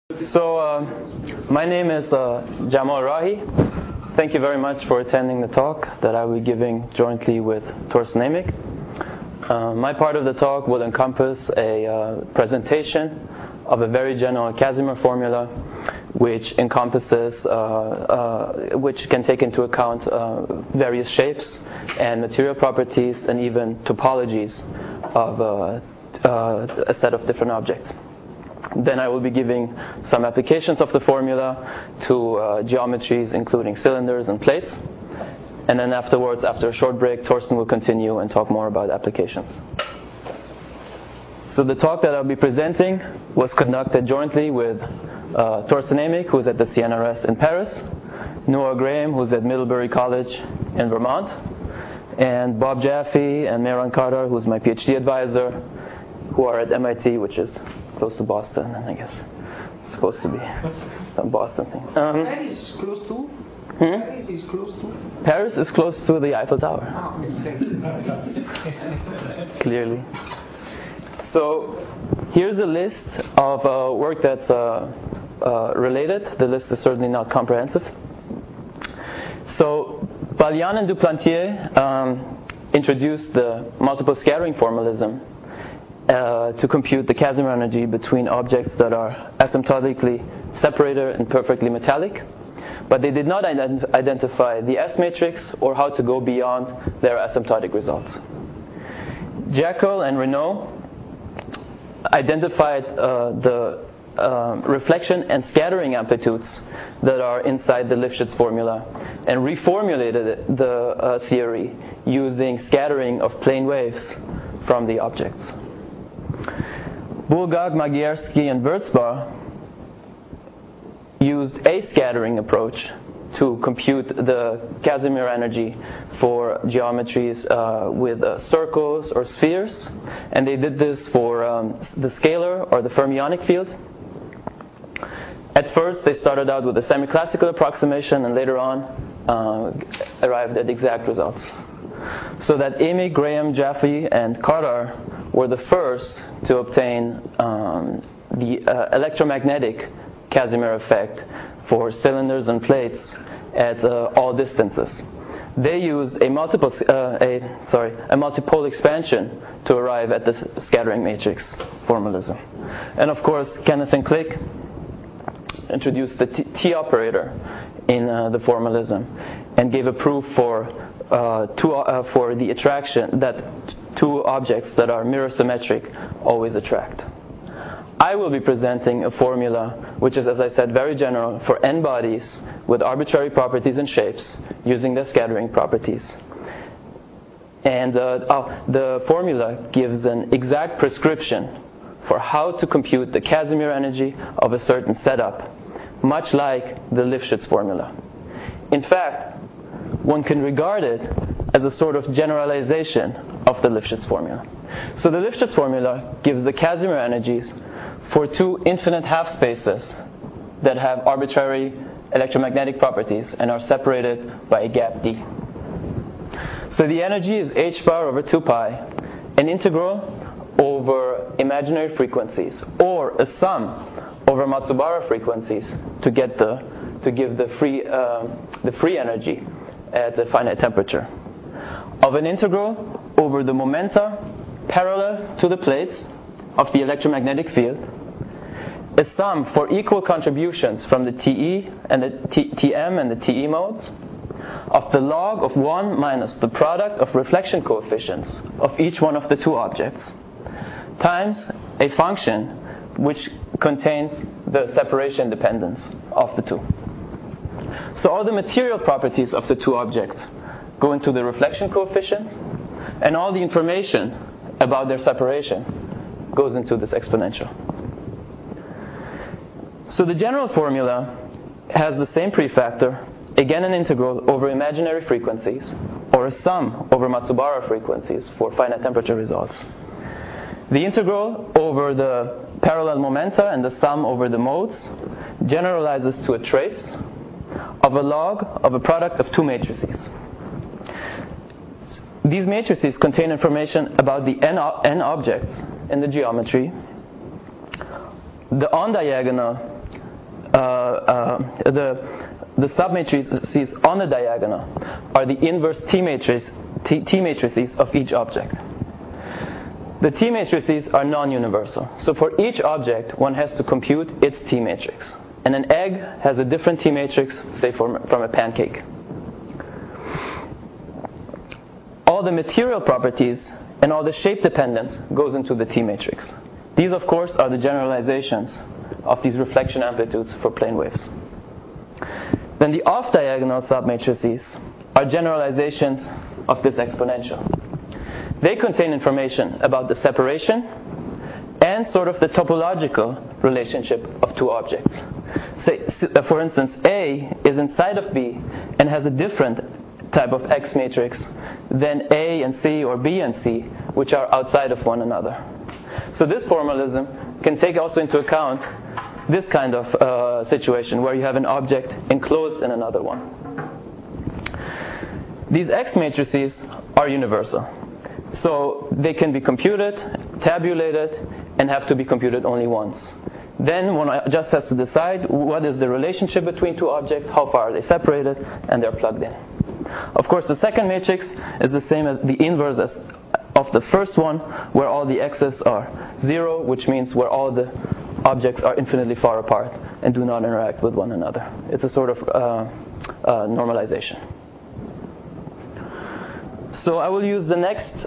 My name is Jamal Rahi. Thank you very much for attending the talk that I will be giving jointly with Torsten Emig. My part of the talk will encompass a presentation of a very general Casimir formula, which encompasses, which can take into account various shapes and material properties and even topologies of a set of different objects. Then I will be giving some applications of the formula to geometries including cylinders and plates. And then afterwards, after a short break, Torsten will continue and talk more about applications. So the talk that I'll be presenting was conducted jointly with Torsten Emig, who's at the CNRS in Paris, Noah Graham, who's at Middlebury College in Vermont, and Bob Jaffe and Mehran Kadar, who's my PhD advisor, who are at MIT, which is close to Boston, I guess. It's supposed to be some Boston thing. Paris is close to? Paris is close to? Paris is close to the Eiffel Tower. Clearly. So here's a list of work that's related. The list is certainly not comprehensive. So Balian and Duplantier introduced the multiple scattering formalism to compute the Casimir energy between objects that are asymptotically separated and perfectly metallic, but they did not identify the S matrix or how to go beyond their asymptotic results. Jekyll and Renault identified the reflection and scattering amplitudes that are inside the Lifshitz formula and reformulated the theory using scattering of plane waves from the objects. Bulgak, Magiersky, and Würzbar used a scattering approach to compute the Casimir energy for geometries with circles or spheres, and they did this for the scalar or the fermionic field. At first, they started out with a semi-classical approximation, and later on arrived at exact results. So that Emig, Graham, Jaffe, and Kadar were the first to obtain the electromagnetic Casimir effect for cylinders and plates at all distances. They used a multipole expansion to arrive at this scattering matrix formalism. And of course, Kenneth and Click introduced the T operator in the formalism and gave a proof for the attraction that two objects that are mirror symmetric always attract. I will be presenting a formula which is, as I said, very general for n bodies with arbitrary properties and shapes using their scattering properties. And the formula gives an exact prescription for how to compute the Casimir energy of a certain setup, much like the Lifshitz formula. In fact, one can regard it as a sort of generalization of the Lifshitz formula. So the Lifshitz formula gives the Casimir energies for two infinite half spaces that have arbitrary electromagnetic properties and are separated by a gap d. So the energy is h bar over 2 pi, an integral over imaginary frequencies, or a sum over Matsubara frequencies to give the free energy at a finite temperature, of an integral over the momenta parallel to the plates of the electromagnetic field, a sum for equal contributions from the TE and the TM and the TE modes, of the log of 1 minus the product of reflection coefficients of each one of the two objects, times a function which contains the separation dependence of the two. So all the material properties of the two objects go into the reflection coefficient, and all the information about their separation goes into this exponential. So the general formula has the same prefactor, again an integral over imaginary frequencies, or a sum over Matsubara frequencies for finite temperature results. The integral over the parallel momenta and the sum over the modes generalizes to a trace of a log of a product of two matrices. These matrices contain information about the n objects in the geometry, the on diagonal the submatrices on the diagonal are the inverse T matrices of each object. The T matrices are non-universal. So for each object, one has to compute its T matrix. And an egg has a different T matrix, say from a pancake. All the material properties and all the shape dependence goes into the T matrix. These, of course, are the generalizations of these reflection amplitudes for plane waves. Then the off-diagonal submatrices are generalizations of this exponential. They contain information about the separation and sort of the topological relationship of two objects. Say, for instance, A is inside of B and has a different type of X matrix than A and C or B and C, which are outside of one another. So this formalism can take also into account this kind of situation where you have an object enclosed in another one. These X matrices are universal. So they can be computed, tabulated, and have to be computed only once. Then one just has to decide what is the relationship between two objects, how far are they separated, and they're plugged in. Of course, the second matrix is the same as the inverse of the first one, where all the x's are 0, which means where all the objects are infinitely far apart and do not interact with one another. It's a sort of normalization. So I will use the next.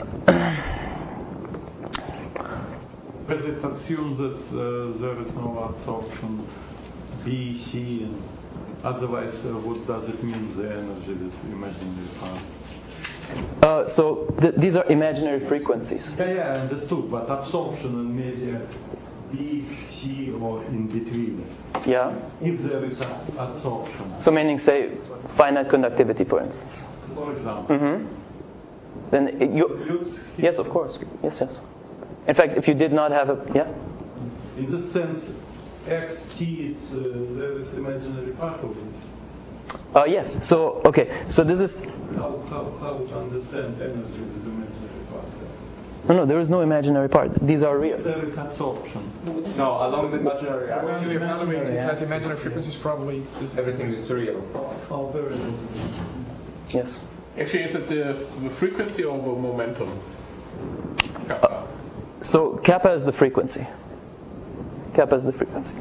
Does it assume that there is no absorption B, C, and otherwise what does it mean, the energy with imaginary part? These are imaginary frequencies. Yeah, I understood, but absorption in media B, C, or in between. Yeah. If there is absorption. So meaning, say, finite conductivity, for instance. For example. Mm-hmm. Then yes, of course. Yes. In fact, if you did not have In the sense, xt, there is imaginary part of it. Yes. So this is. How to understand energy with imaginary part? No, there is no imaginary part. These are real. There is absorption. No, along the imaginary Well, axis. you evaluate that imaginary frequency is probably Everything is real. How very Yes. Actually, is it the frequency or the momentum? Kappa. So kappa is the frequency. Kappa is the frequency.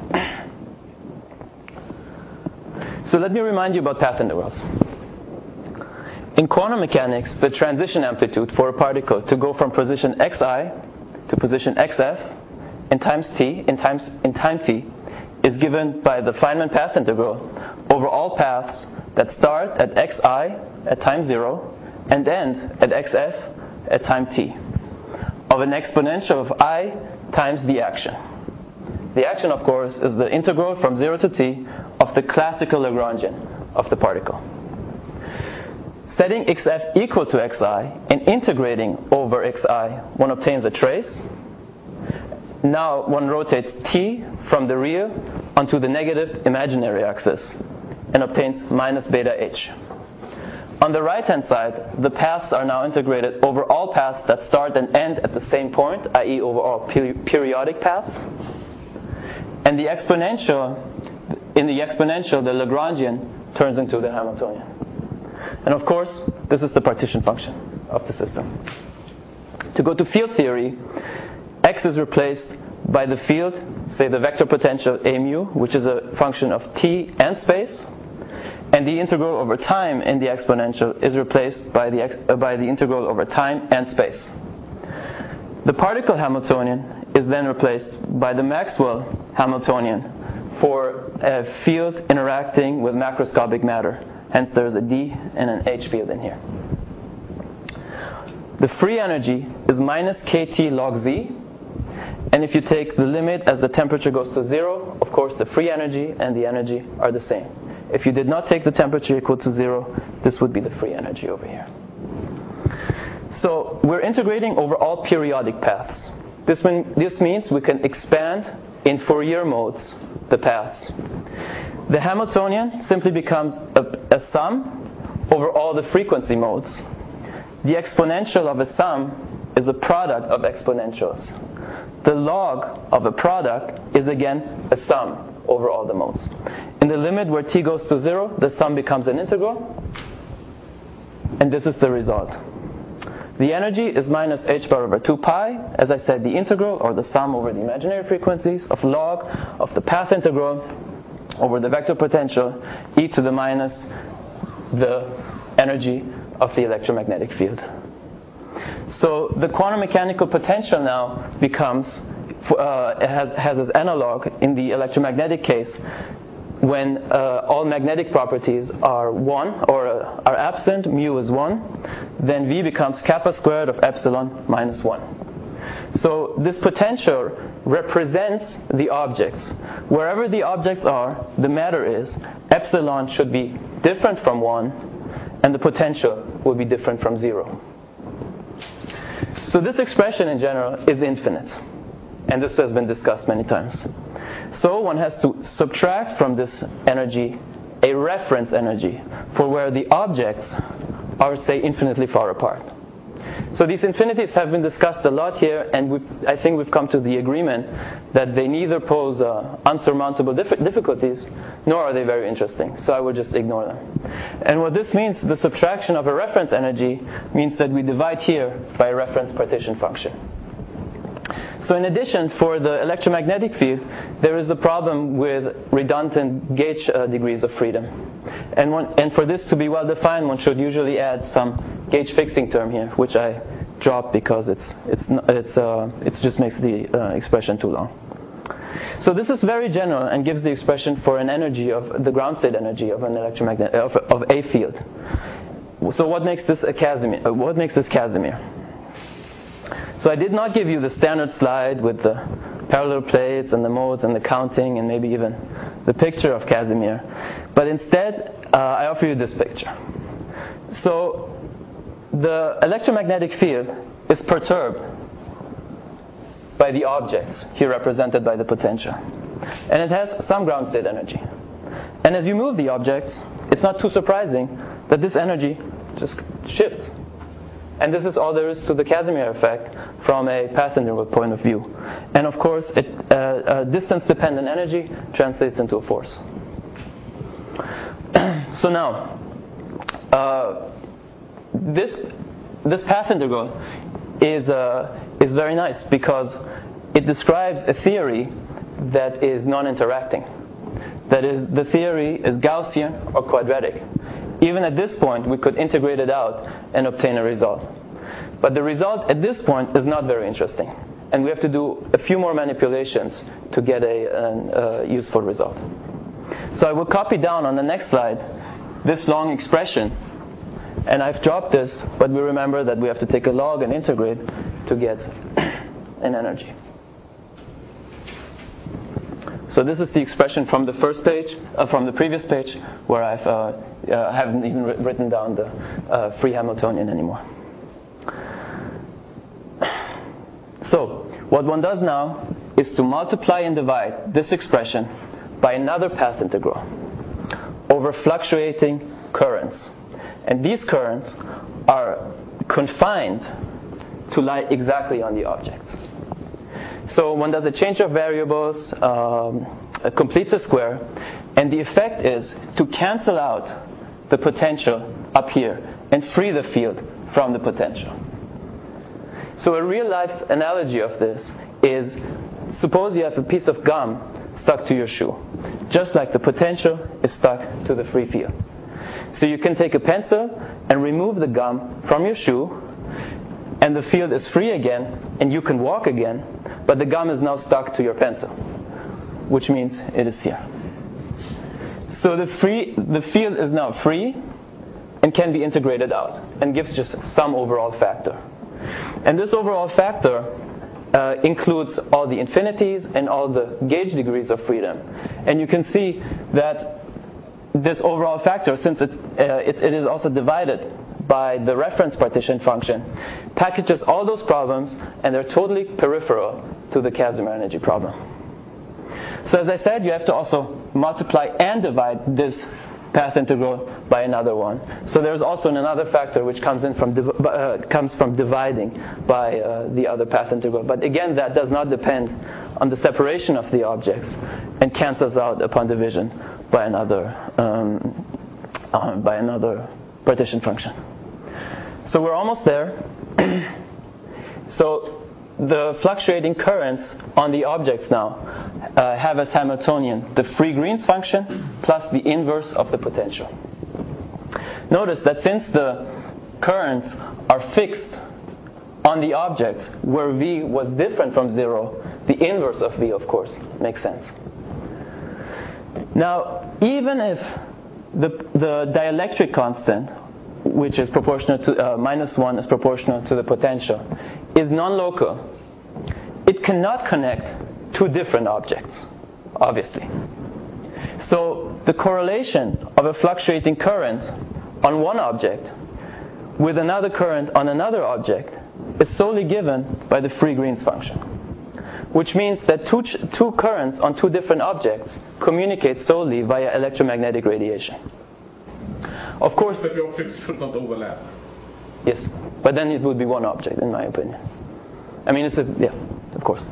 So let me remind you about path integrals. In quantum mechanics, the transition amplitude for a particle to go from position xi to position xf in time t is given by the Feynman path integral over all paths that start at xi at time 0 and end at xf at time t of an exponential of I times the action. The action, of course, is the integral from 0 to t of the classical Lagrangian of the particle. Setting xf equal to xi and integrating over xi, one obtains a trace. Now one rotates t from the real onto the negative imaginary axis and obtains minus beta h. On the right-hand side, the paths are now integrated over all paths that start and end at the same point, i.e. over all periodic paths. And the exponential, the Lagrangian turns into the Hamiltonian. And of course, this is the partition function of the system. To go to field theory, x is replaced by the field, say the vector potential a mu, which is a function of t and space. And the integral over time in the exponential is replaced by the integral over time and space. The particle Hamiltonian is then replaced by the Maxwell Hamiltonian for a field interacting with macroscopic matter. Hence there is a D and an H field in here. The free energy is minus kT log z. And if you take the limit as the temperature goes to 0, of course the free energy and the energy are the same. If you did not take the temperature equal to 0, this would be the free energy over here. So we're integrating over all periodic paths. This means we can expand in Fourier modes the paths. The Hamiltonian simply becomes a sum over all the frequency modes. The exponential of a sum is a product of exponentials. The log of a product is again a sum over all the modes. the limit where t goes to 0, the sum becomes an integral. And this is the result. The energy is minus h bar over 2 pi. As I said, the integral, or the sum over the imaginary frequencies, of log of the path integral over the vector potential e to the minus the energy of the electromagnetic field. So the quantum mechanical potential now becomes, has as analog in the electromagnetic case, when all magnetic properties are 1 or are absent, mu is 1, then V becomes kappa squared of epsilon minus 1. So this potential represents the objects. Wherever the objects are, the matter is, epsilon should be different from 1, and the potential will be different from 0. So this expression in general is infinite, and this has been discussed many times. So one has to subtract from this energy a reference energy for where the objects are, say, infinitely far apart. So these infinities have been discussed a lot here, and I think we've come to the agreement that they neither pose unsurmountable difficulties, nor are they very interesting. So I would just ignore them. And what this means, the subtraction of a reference energy, means that we divide here by a reference partition function. So in addition, for the electromagnetic field, there is a problem with redundant gauge degrees of freedom. And for this to be well defined, one should usually add some gauge fixing term here, which I dropped because it just makes the expression too long. So this is very general and gives the expression for an energy of the ground state energy of an electromagnetic of a field. So what makes this a Casimir? What makes this Casimir? So I did not give you the standard slide with the parallel plates and the modes and the counting and maybe even the picture of Casimir, but instead I offer you this picture. So the electromagnetic field is perturbed by the objects, here represented by the potential, and it has some ground state energy. And as you move the objects, it's not too surprising that this energy just shifts. And this is all there is to the Casimir effect from a path integral point of view. And of course, distance-dependent energy translates into a force. So now, this path integral is very nice because it describes a theory that is non-interacting. That is, the theory is Gaussian or quadratic. Even at this point, we could integrate it out and obtain a result. But the result at this point is not very interesting. And we have to do a few more manipulations to get a useful result. So I will copy down on the next slide this long expression. And I've dropped this, but we remember that we have to take a log and integrate to get an energy. So this is the expression from the first page, from the previous page, where I haven't even written down the free Hamiltonian anymore. So what one does now is to multiply and divide this expression by another path integral over fluctuating currents. And these currents are confined to lie exactly on the objects. So one does a change of variables, completes a square, and the effect is to cancel out the potential up here and free the field from the potential. So a real-life analogy of this is, suppose you have a piece of gum stuck to your shoe, just like the potential is stuck to the free field. So you can take a pencil and remove the gum from your shoe, and the field is free again, and you can walk again, but the gum is now stuck to your pencil, which means it is here. So the field is now free and can be integrated out and gives just some overall factor. And this overall factor includes all the infinities and all the gauge degrees of freedom. And you can see that this overall factor, since it is also divided by the reference partition function, packages all those problems, and they're totally peripheral to the Casimir energy problem. So as I said, you have to also multiply and divide this path integral by another one. So there's also another factor which comes from dividing by the other path integral. But again, that does not depend on the separation of the objects and cancels out upon division by another partition function. So we're almost there. So the fluctuating currents on the objects now have as Hamiltonian the free Green's function plus the inverse of the potential. Notice that since the currents are fixed on the objects where V was different from 0, the inverse of V, of course, makes sense. Now, even if the dielectric constant, which is proportional to -1 is proportional to the potential, is non-local, it cannot connect two different objects, obviously. So the correlation of a fluctuating current on one object with another current on another object is solely given by the free Green's function, which means that two currents on two different objects communicate solely via electromagnetic radiation. Of course, But the objects should not overlap. yes, but then it would be one object, in my opinion. I mean, of course.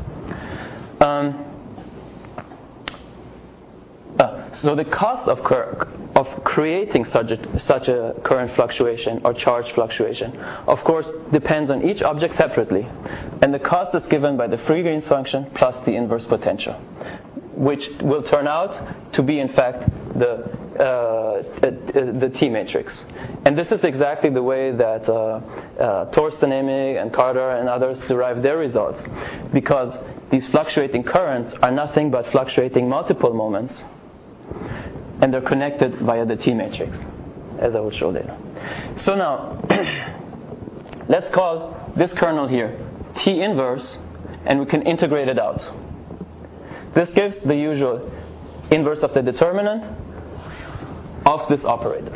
So the cost of creating such a current fluctuation or charge fluctuation, of course, depends on each object separately, and the cost is given by the free Green's function plus the inverse potential, which will turn out to be, in fact, the T matrix. And this is exactly the way that Torsten Emig and Carter and others derive their results, because these fluctuating currents are nothing but fluctuating multiple moments, and they're connected via the T matrix, as I will show later. So now, let's call this kernel here T inverse, and we can integrate it out. This gives the usual inverse of the determinant of this operator.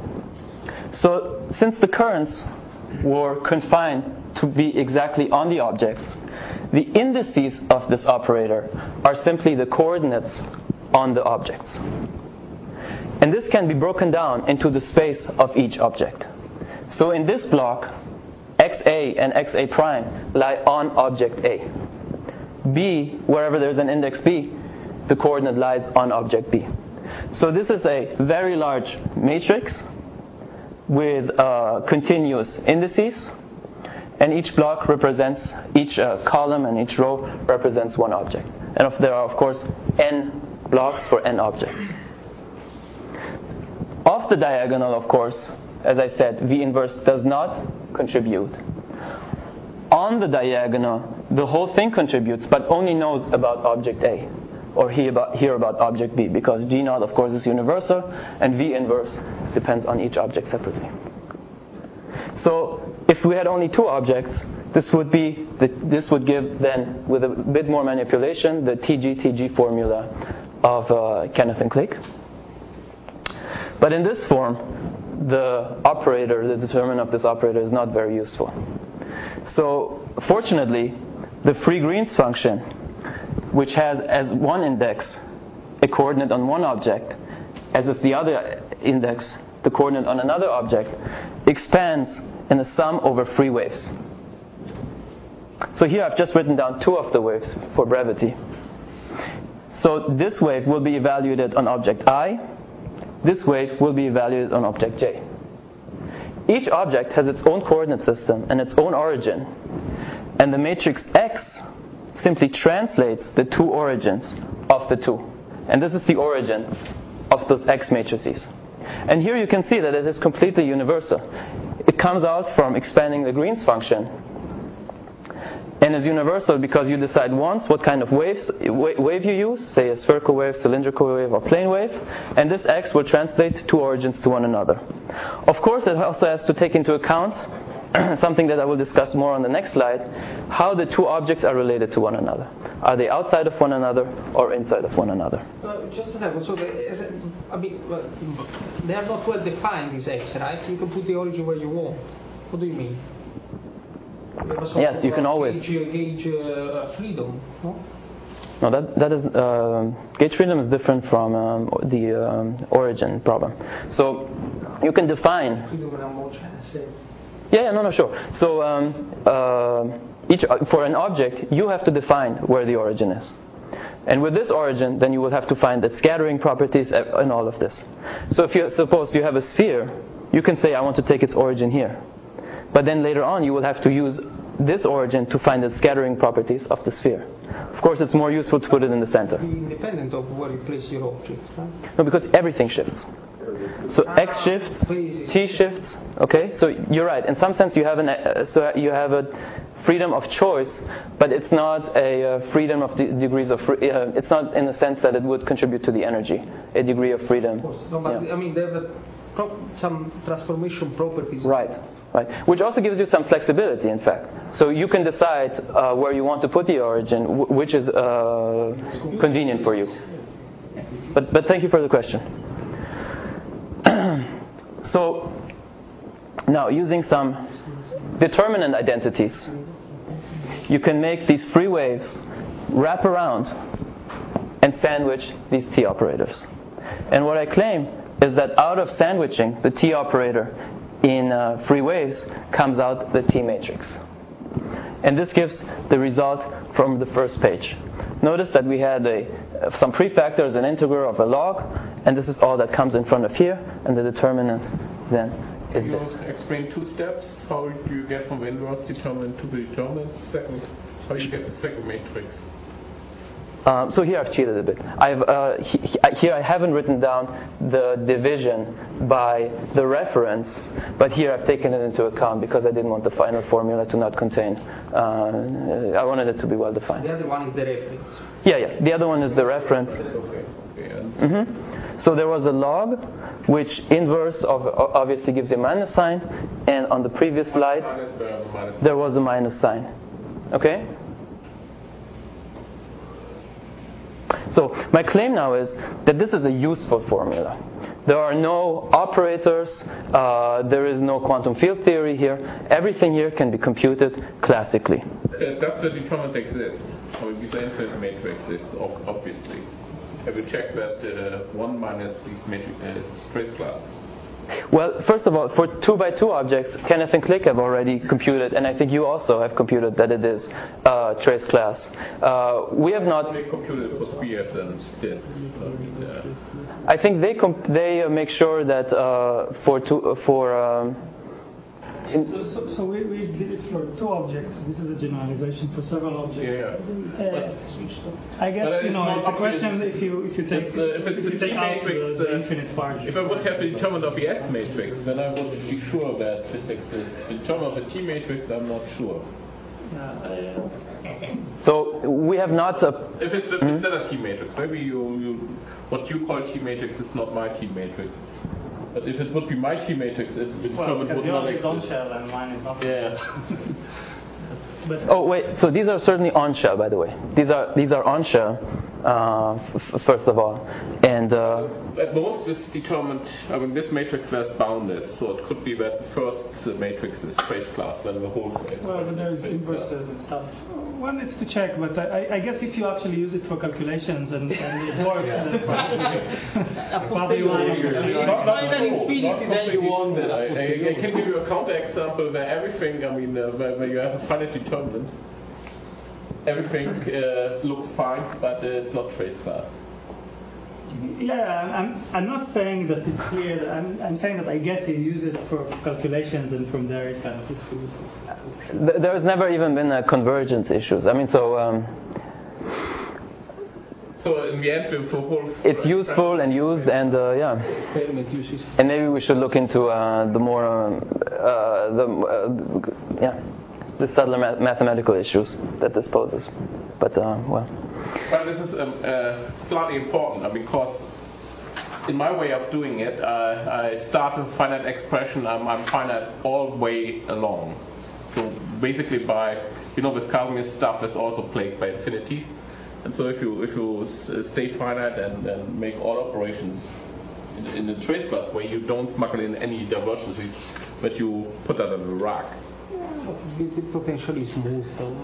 So since the currents were confined to be exactly on the objects, the indices of this operator are simply the coordinates on the objects. And this can be broken down into the space of each object. So in this block, XA and XA prime lie on object A. B, wherever there's an index B, the coordinate lies on object B. So this is a very large matrix with continuous indices, and each block represents, each column and each row represents one object. And there are, of course, n blocks for n objects. Off the diagonal, of course, as I said, V inverse does not contribute. On the diagonal, the whole thing contributes, but only knows about object A, or here about object B, because G naught, of course, is universal, and V inverse depends on each object separately. So if we had only two objects, this would give then, with a bit more manipulation, the TG formula of Kenneth and Click. But in this form, the determinant of this operator is not very useful. So fortunately, the free Green's function, which has as one index a coordinate on one object, as is the other index the coordinate on another object, expands in a sum over free waves. So here I've just written down two of the waves for brevity. So this wave will be evaluated on object I. This wave will be evaluated on object J. Each object has its own coordinate system and its own origin, and the matrix X simply translates the two origins of the two. And this is the origin of those X matrices. And here you can see that it is completely universal. It comes out from expanding the Green's function, and is universal because you decide once what kind of wave you use, say a spherical wave, cylindrical wave, or plane wave, and this X will translate two origins to one another. Of course, it also has to take into account something that I will discuss more on the next slide, how the two objects are related to one another. Are they outside of one another or inside of one another? Just a second. So they are not well defined, these X, right? You can put the origin where you want. What do you mean? Yes, you can always gauge freedom. No, that is gauge freedom is different from the origin problem. So you can define. Yeah, sure. So for an object, you have to define where the origin is, And with this origin, then you will have to find the scattering properties and all of this. So if you suppose you have a sphere, you can say I want to take its origin here. But then later on you will have to use this origin to find the scattering properties of the sphere. Of course, it's more useful to put it in the center. Be independent of where you place your object, right? No, because everything shifts. So x shifts, t shifts. Okay, so you're right. In some sense, you have a freedom of choice, but it's not a freedom of degrees of. It's not in the sense that it would contribute to the energy, a degree of freedom. Of course. No, but Yeah. I mean, there are some transformation properties. Right. Which also gives you some flexibility, in fact. So you can decide where you want to put the origin, which is convenient for you. But thank you for the question. So now, using some determinant identities, you can make these free waves wrap around and sandwich these T operators. And what I claim is that out of sandwiching the T operator in free waves comes out the T matrix. And this gives the result from the first page. Notice that we had some prefactors, an integral of a log, and this is all that comes in front of here, and the determinant then is Can you this. explain 2 steps? How you get from the inverse determinant to the determinant? Second, how you get the second matrix? So here I've cheated a bit. Here I haven't written down the division by the reference, but here I've taken it into account because I didn't want the final formula to not contain. I wanted it to be well defined. The other one is the reference. Yeah. The other one is the reference. Okay. So there was a log, which inverse of obviously gives you a minus sign, and on the previous slide there was a minus sign. Okay. So my claim now is that this is a useful formula. There are no operators, there is no quantum field theory here. Everything here can be computed classically. Does the determinant exist? Or is the infinite matrix is obviously. Have you checked that 1 minus this matrix is trace class? Well, first of all, for 2x2 objects, Kenneth and Click have already computed, and I think you also have computed that it is trace class. We have not. They computed for spheres and disks. I think they make sure that So we did it for 2 objects. This is a generalization for several objects. Yeah. I guess But it's a question obvious. if you take If it's the T out matrix, the infinite parts. if I would have the determinant of the S matrix, then I would be sure that this exists. The determinant of the T matrix, I'm not sure. So we have not. If it's the standard T matrix, maybe what you call T matrix is not my T matrix. But if it would be my T matrix, the determinant would not yours is on exist. shell and mine is not. Yeah. Oh wait, so these are certainly on shell, by the way. These are on shell, first of all, and At most, this determined. I mean, this matrix was bounded, so it could be that the first matrix is trace class, then the whole. Well, but there's inverses and stuff. One needs to check, but I guess if you actually use it for calculations and it works, then probably Not infinity, then you want that. I can give you a counter example where everything. I mean, where you have a finite determinant, everything looks fine, but it's not trace class. Yeah, I'm not saying that it's clear. I'm saying that I guess you use it for calculations, and from there it's kind of. there has never even been a convergence issues. I mean, so. So in the end, for whole. It's useful and used, and yeah. Experiment uses. And maybe we should look into the more the subtler mathematical issues that this poses. But well. But this is slightly important because in my way of doing it, I start with a finite expression. I'm finite all the way along. So basically, this Casimir stuff is also plagued by infinities. And so if you stay finite and make all operations in the trace class way, you don't smuggle in any divergences, but you put that on the rack. The potentially smooth.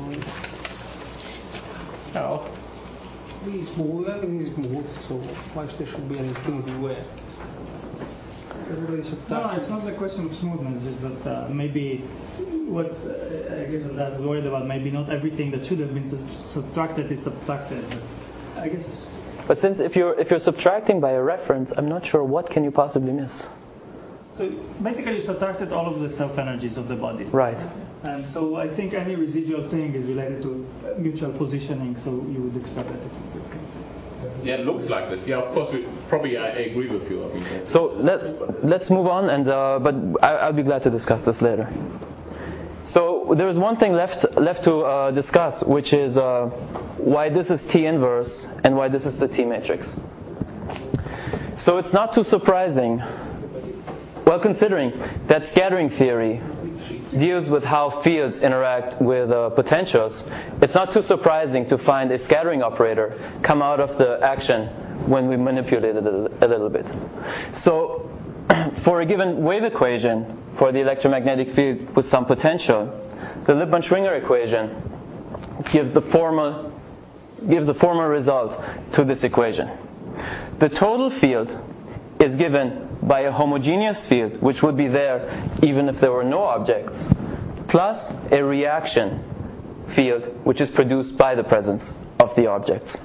How? It's smooth, everything is smooth, so why there should be an infinity where? Everybody's No, it's not the question of smoothness, just that maybe what I guess Andreas is worried about, maybe not everything that should have been subtracted is subtracted. I guess. But since if you're subtracting by a reference, I'm not sure what can you possibly miss. So basically, you subtracted all of the self-energies of the body. Right. And so I think any residual thing is related to mutual positioning. So you would expect that. Yeah, it looks like this. Yeah, of course. I agree with you. I mean, So let's move on, and but I'll be glad to discuss this later. So there is one thing left to discuss, which is why this is T inverse and why this is the T matrix. So it's not too surprising, well, considering that scattering theory deals with how fields interact with potentials, it's not too surprising to find a scattering operator come out of the action when we manipulate it a little bit. So for a given wave equation for the electromagnetic field with some potential, the Lippmann-Schwinger equation gives the formal result to this equation. The total field is given by a homogeneous field, which would be there even if there were no objects, plus a reaction field, which is produced by the presence of the objects.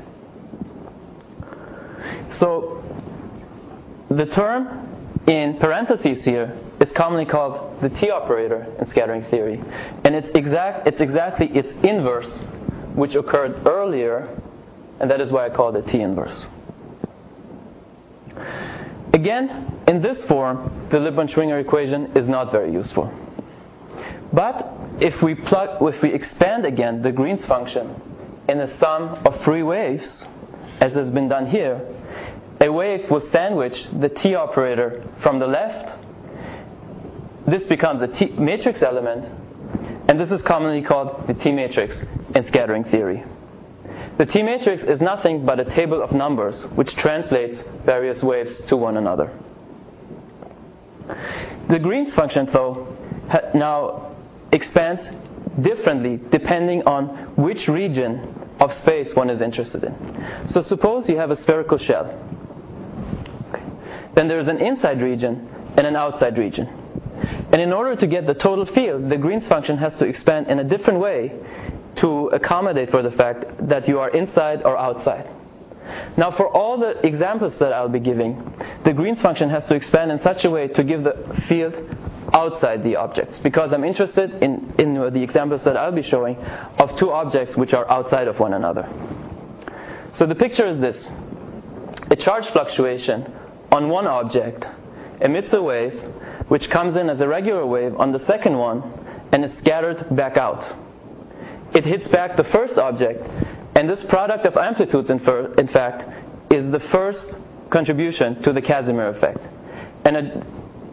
So the term in parentheses here is commonly called the T operator in scattering theory, and it's exactly its inverse, which occurred earlier, and that is why I called it T inverse. Again, in this form, the Lippmann-Schwinger equation is not very useful. But if we expand again the Green's function in a sum of free waves, as has been done here, a wave will sandwich the T operator from the left. This becomes a T matrix element, and this is commonly called the T matrix in scattering theory. The T matrix is nothing but a table of numbers which translates various waves to one another. The Green's function, though, now expands differently depending on which region of space one is interested in. So suppose you have a spherical shell. Okay. Then there's an inside region and an outside region. And in order to get the total field, the Green's function has to expand in a different way to accommodate for the fact that you are inside or outside. Now, for all the examples that I'll be giving, the Green's function has to expand in such a way to give the field outside the objects, because I'm interested in the examples that I'll be showing of two objects which are outside of one another. So the picture is this. A charge fluctuation on one object emits a wave which comes in as a regular wave on the second one and is scattered back out. It hits back the first object, and this product of amplitudes, in fact, is the first contribution to the Casimir effect. And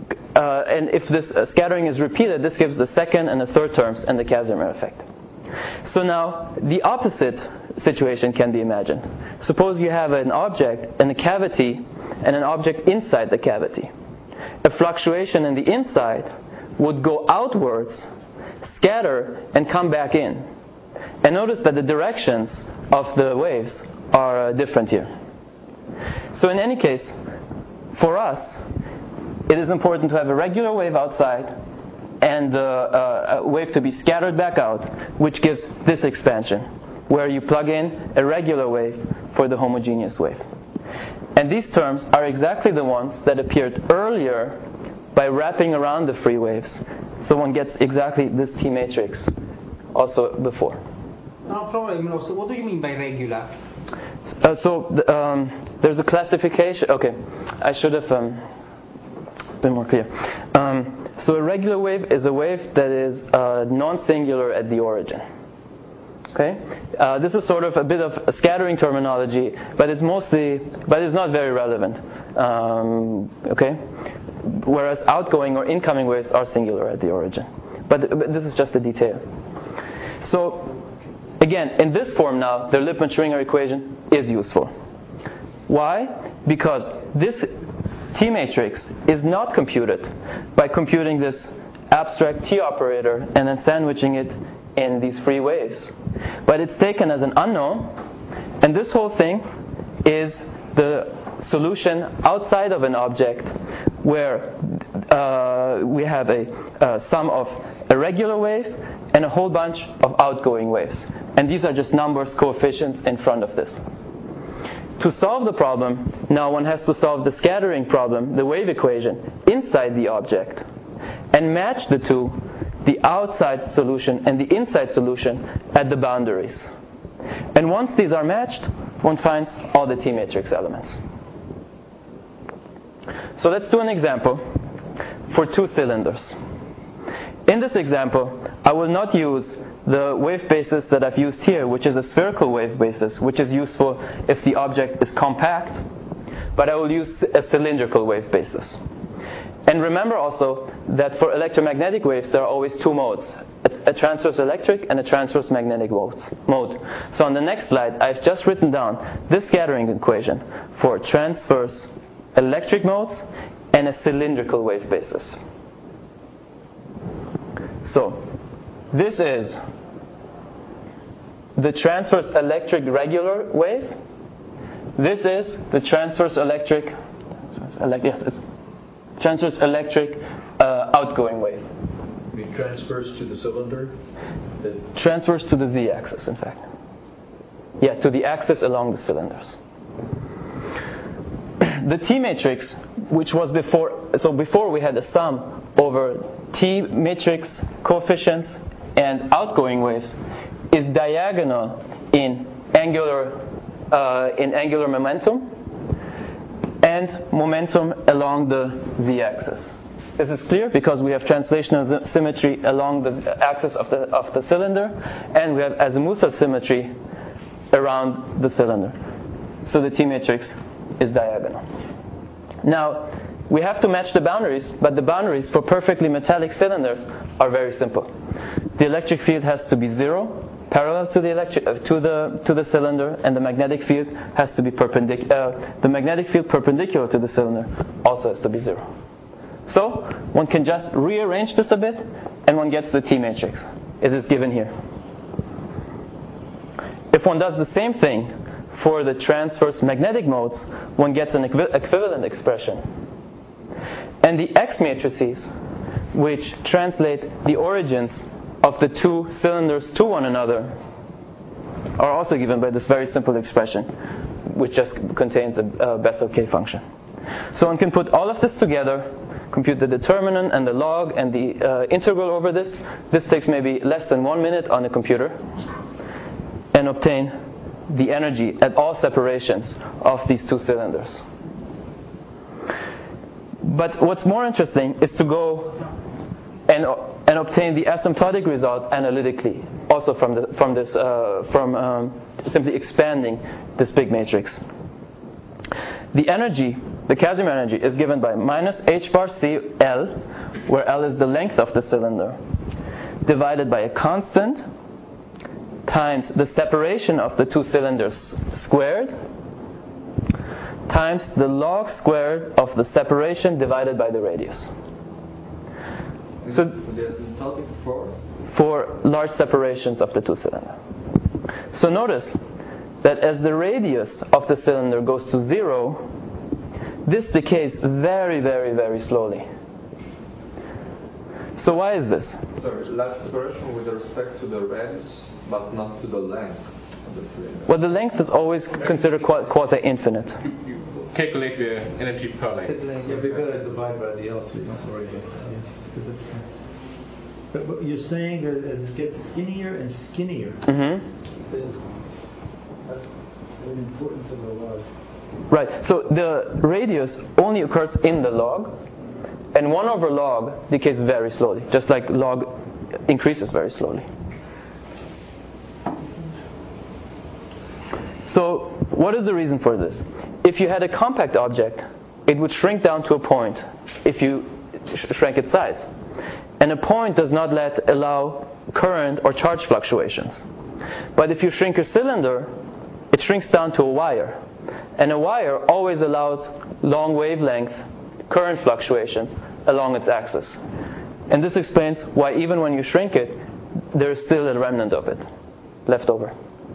if this scattering is repeated, this gives the second and the third terms and the Casimir effect. So now, the opposite situation can be imagined. Suppose you have an object in a cavity and an object inside the cavity. A fluctuation in the inside would go outwards, scatter, and come back in. And notice that the directions of the waves are different here. So in any case, for us, it is important to have a regular wave outside and a wave to be scattered back out, which gives this expansion, where you plug in a regular wave for the homogeneous wave. And these terms are exactly the ones that appeared earlier by wrapping around the free waves. So one gets exactly this T matrix also before. No problem. So what do you mean by regular? There's a classification. Okay, I should have been more clear. So a regular wave is a wave that is non-singular at the origin. Okay, this is sort of a bit of a scattering terminology, but it's not very relevant. Okay, whereas outgoing or incoming waves are singular at the origin. But this is just a detail. So again, in this form now, the Lippmann-Schwinger equation is useful. Why? Because this T matrix is not computed by computing this abstract T operator and then sandwiching it in these free waves. But it's taken as an unknown, and this whole thing is the solution outside of an object where we have a sum of a regular wave and a whole bunch of outgoing waves. And these are just numbers, coefficients in front of this. To solve the problem, now one has to solve the scattering problem, the wave equation, inside the object, and match the two, the outside solution and the inside solution, at the boundaries. And once these are matched, one finds all the T-matrix elements. So let's do an example for two cylinders. In this example, I will not use the wave basis that I've used here, which is a spherical wave basis, which is useful if the object is compact, but I will use a cylindrical wave basis. And remember also that for electromagnetic waves, there are always two modes, a transverse electric and a transverse magnetic mode. So on the next slide, I've just written down this scattering equation for transverse electric modes and a cylindrical wave basis. So this is the transverse electric regular wave. This is the transverse electric outgoing wave. You mean transverse to the cylinder? Transverse to the z-axis, in fact. Yeah, to the axis along the cylinders. The T-matrix, which was before we had a sum over T-matrix coefficients and outgoing waves, is diagonal in angular momentum and momentum along the z-axis. This is clear because we have translational symmetry along the axis of the cylinder, and we have azimuthal symmetry around the cylinder. So the T-matrix is diagonal. Now, we have to match the boundaries, but the boundaries for perfectly metallic cylinders are very simple. The electric field has to be zero, parallel to the cylinder, and the magnetic field has to be perpendicular. The magnetic field perpendicular to the cylinder also has to be zero. So one can just rearrange this a bit, and one gets the T-matrix. It is given here. If one does the same thing for the transverse magnetic modes, one gets an equivalent expression. And the X matrices, which translate the origins of the two cylinders to one another, are also given by this very simple expression, which just contains a Bessel K function. So one can put all of this together, compute the determinant and the log and the integral over this. This takes maybe less than 1 minute on a computer, and obtain the energy at all separations of these two cylinders. But what's more interesting is to go and obtain the asymptotic result analytically, also from simply expanding this big matrix. The energy, the Casimir energy, is given by minus h bar c L, where L is the length of the cylinder, divided by a constant times the separation of the two cylinders squared times the log squared of the separation divided by the radius. So the asymptotic for large separations of the two cylinders. So notice that as the radius of the cylinder goes to 0, this decays very, very, very slowly. So why is this? Sorry, large separation with respect to the radius, but not to the length of the cylinder. Well, the length is always considered quasi-infinite. You calculate the energy per length. Yeah, we gotta divide by the L, so you don't worry about that. Yeah, because that's fine. But you're saying that as it gets skinnier and skinnier, there's an importance of the log. Right. So the radius only occurs in the log, and 1 over log decays very slowly, just like log increases very slowly. So what is the reason for this? If you had a compact object, it would shrink down to a point if you shrank its size. And a point does not allow current or charge fluctuations. But if you shrink a cylinder, it shrinks down to a wire. And a wire always allows long wavelength current fluctuations along its axis. And this explains why even when you shrink it, there is still a remnant of it left over.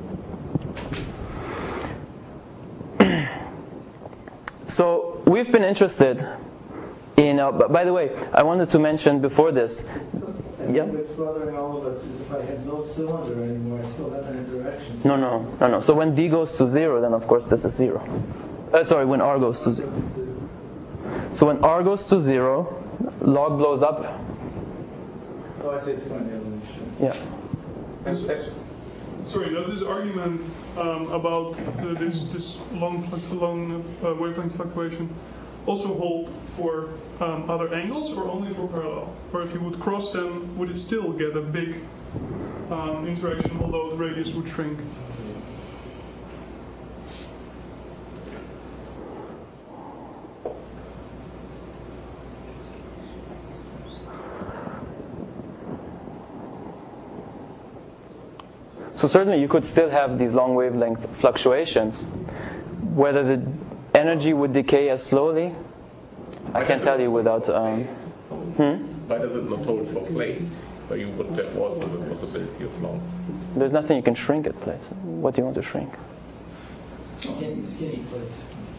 So we've been interested in, by the way, I wanted to mention before this, And Yeah. what's bothering all of us is if I have no cylinder anymore, I still have an interaction. No. So when D goes to 0, then of course this is 0. When R goes to 0. So when R goes to 0, log blows up. Oh, I see. It's going the other way. Yeah. Sorry, does this argument about this long wavelength fluctuation also hold for other angles, or only for parallel? Or if you would cross them, would it still get a big interaction, although the radius would shrink? So certainly you could still have these long wavelength fluctuations. Whether the energy would decay as slowly, I can't tell you without... Why does it not hold for plates, where you would have also the possibility of long? There's nothing you can shrink at plates. What do you want to shrink? Skinny plates.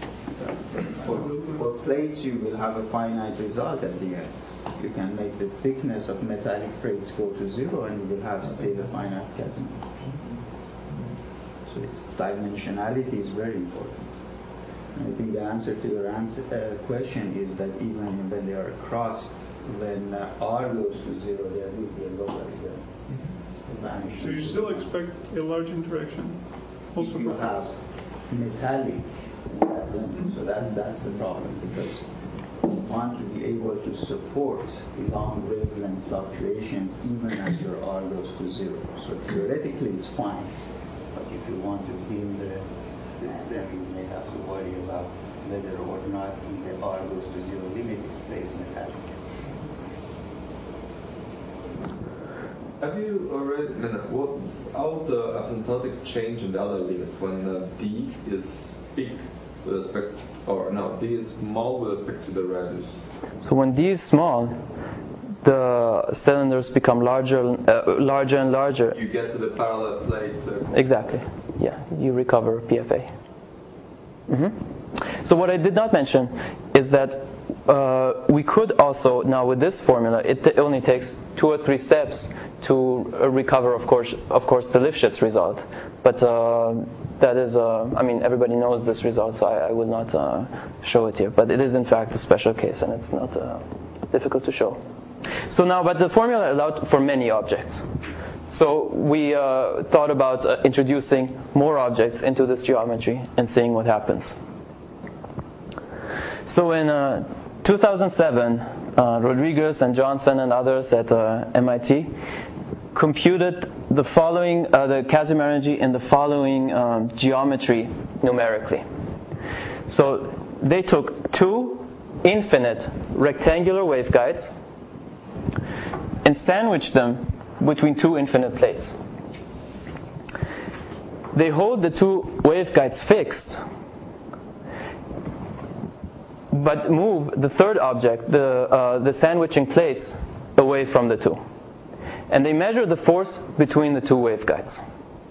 For plates, you will have a finite result at the end. You can make the thickness of metallic plates go to 0, and you will have still a finite chasm. So its dimensionality is very important. And I think the answer to your question is that even when they are crossed, when R goes to 0, there will be a lower vanishing. So you still expect a large interaction? Also If you have metallic, so that's the problem, because you want to be able to support the long wavelength fluctuations even as your R goes to 0. So theoretically it's fine, but if you want to build a system, you may have to worry about whether or not in the R goes to 0 limit it stays metallic. Have you already, how the asymptotic change in the other limits when D is big with respect, D is small with respect to the radius? So when D is small, the cylinders become larger and larger. You get to the parallel plate. Exactly. Yeah, you recover PFA. So what I did not mention is that we could also, now with this formula, it only takes 2 or 3 steps to recover, of course, the Lifshitz result. But that is, everybody knows this result, so I will not show it here. But it is in fact a special case, and it's not difficult to show. So now, but the formula allowed for many objects. So we thought about introducing more objects into this geometry and seeing what happens. So in 2007, Rodriguez and Johnson and others at MIT computed the following, the Casimir energy in the following geometry numerically. So they took 2 infinite rectangular waveguides and sandwiched them between 2 infinite plates. They hold the 2 waveguides fixed, but move the third object, the sandwiching plates, away from the 2. And they measure the force between the 2 waveguides.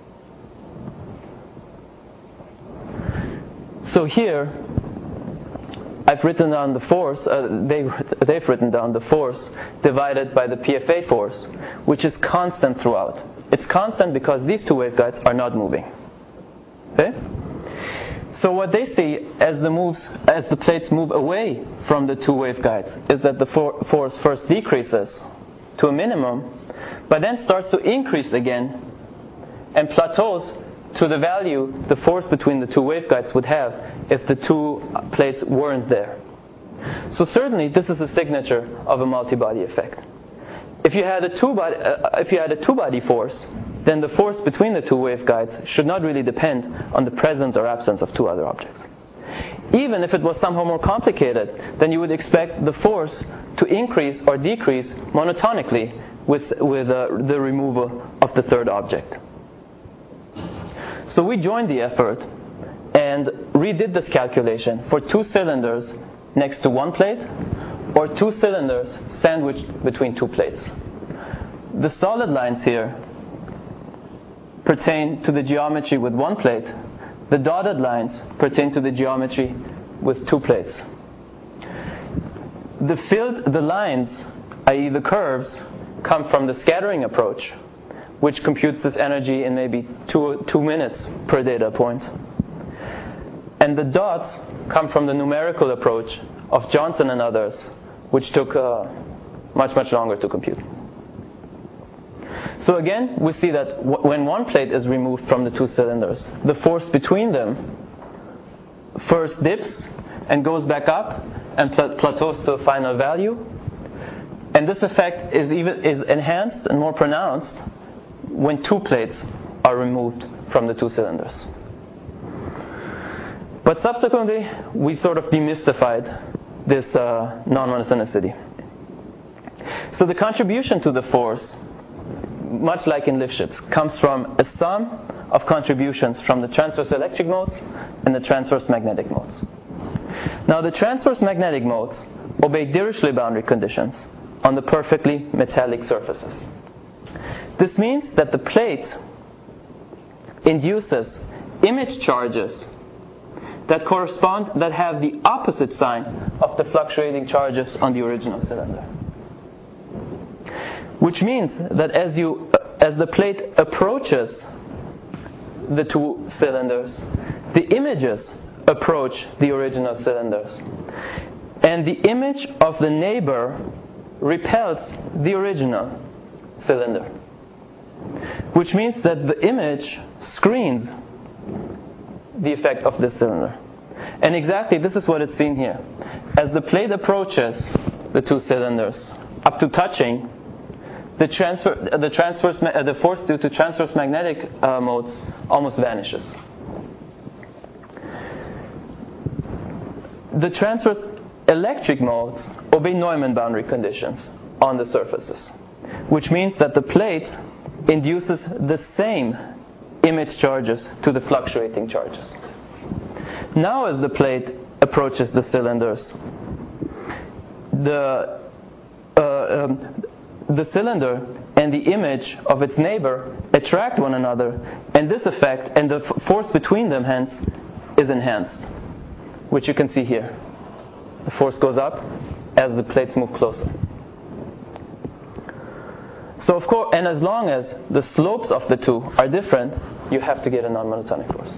So here, I've written down the force, they've written down the force divided by the PFA force, which is constant throughout. It's constant because these 2 waveguides are not moving. Okay? So what they see as the plates move away from the 2 waveguides is that the force first decreases to a minimum, but then starts to increase again and plateaus to the value the force between the 2 waveguides would have if the 2 plates weren't there. So certainly this is a signature of a multi-body effect. If you had a two-body force, then the force between the 2 waveguides should not really depend on the presence or absence of 2 other objects. Even if it was somehow more complicated, then you would expect the force to increase or decrease monotonically with the removal of the third object. So we joined the effort and redid this calculation for 2 cylinders next to 1 plate, or 2 cylinders sandwiched between 2 plates. The solid lines here pertain to the geometry with 1 plate. The dotted lines pertain to the geometry with 2 plates. The lines, i.e. the curves, come from the scattering approach, which computes this energy in maybe 2 minutes per data point. And the dots come from the numerical approach of Johnson and others, which took much, much longer to compute. So again, we see that when one plate is removed from the two cylinders, the force between them first dips and goes back up and plateaus to a final value. And this effect is enhanced and more pronounced when two plates are removed from the two cylinders. But subsequently, we sort of demystified this non-monotonicity. So the contribution to the force, much like in Lifshitz, comes from a sum of contributions from the transverse electric modes and the transverse magnetic modes. Now the transverse magnetic modes obey Dirichlet boundary conditions on the perfectly metallic surfaces. This means that the plate induces image charges that have the opposite sign of the fluctuating charges on the original cylinder. Which means that as the plate approaches the two cylinders, the images approach the original cylinders. And the image of the neighbor repels the original cylinder. Which means that the image screens the effect of this cylinder. And exactly this is what is seen here. As the plate approaches the two cylinders up to touching, the force due to transverse magnetic modes almost vanishes. The transverse electric modes obey Neumann boundary conditions on the surfaces, which means that the plate induces the same image charges to the fluctuating charges. Now as the plate approaches the cylinders, the cylinder and the image of its neighbor attract one another, and this effect and the force between them hence is enhanced, which you can see here. The force goes up as the plates move closer. So of course, and as long as the slopes of the two are different, you have to get a non-monotonic force.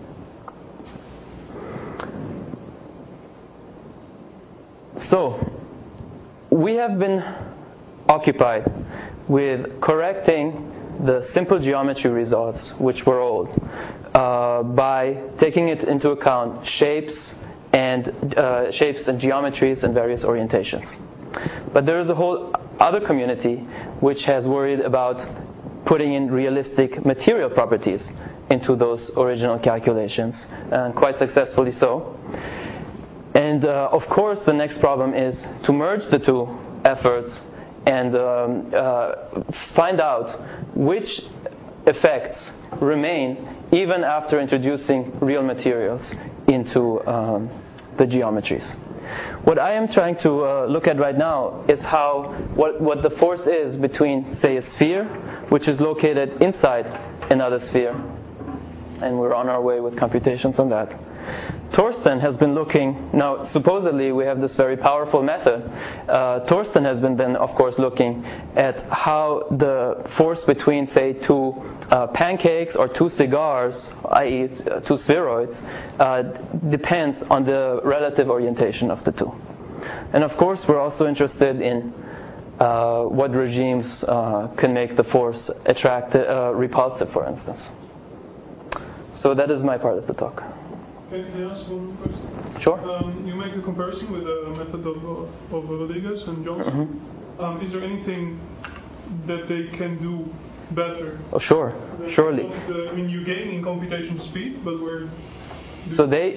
So we have been occupied with correcting the simple geometry results, which were old, by taking it into account shapes and geometries and various orientations. But there is a whole other community which has worried about putting in realistic material properties into those original calculations, and quite successfully so. And of course the next problem is to merge the two efforts and find out which effects remain even after introducing real materials into the geometries. What I am trying to look at right now is what the force is between, say, a sphere, which is located inside another sphere, and we're on our way with computations on that. Torsten has been looking, now supposedly we have this very powerful method. Torsten has been then, of course, looking at how the force between, say, two pancakes or two cigars, i.e. two spheroids, depends on the relative orientation of the two. And of course we're also interested in what regimes can make the force repulsive, for instance. So that is my part of the talk. Can I ask one question? Sure. You make a comparison with the method of Rodriguez and Johnson. Mm-hmm. Is there anything that they can do better? Oh, sure. Surely. I mean, you gain in computation speed, but where? So they,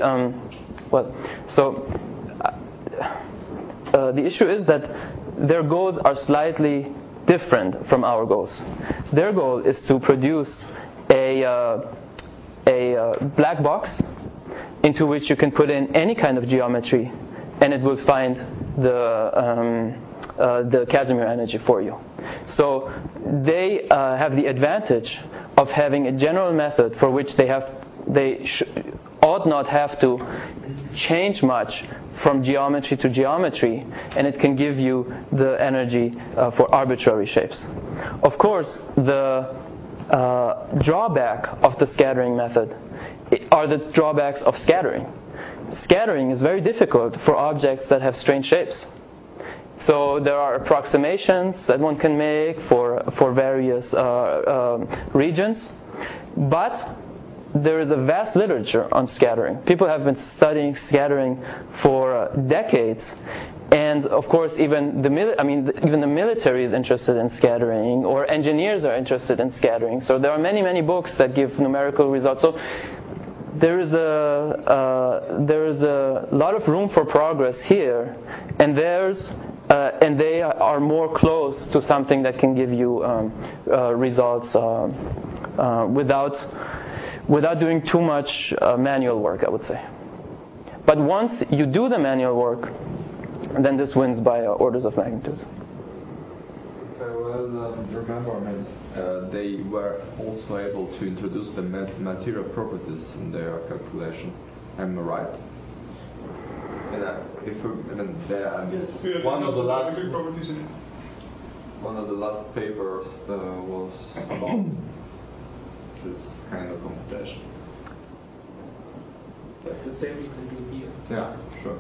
the issue is that their goals are slightly different from our goals. Their goal is to produce a black box into which you can put in any kind of geometry, and it will find the Casimir energy for you. So they have the advantage of having a general method for which they ought not have to change much from geometry to geometry, and it can give you the energy for arbitrary shapes. Of course, the drawback of the scattering method are the drawbacks of scattering. Scattering is very difficult for objects that have strange shapes. So there are approximations that one can make for various regions, but there is a vast literature on scattering. People have been studying scattering for decades, and of course even the military is interested in scattering, or engineers are interested in scattering. So there are many books that give numerical results. So there is a lot of room for progress here, and they are more close to something that can give you results without doing too much manual work, I would say. But once you do the manual work, then this wins by orders of magnitude. If I well remember, they were also able to introduce the material properties in their calculation. Am I right? One of the last papers was about this kind of computation. But the same you can do here. Yeah, sure.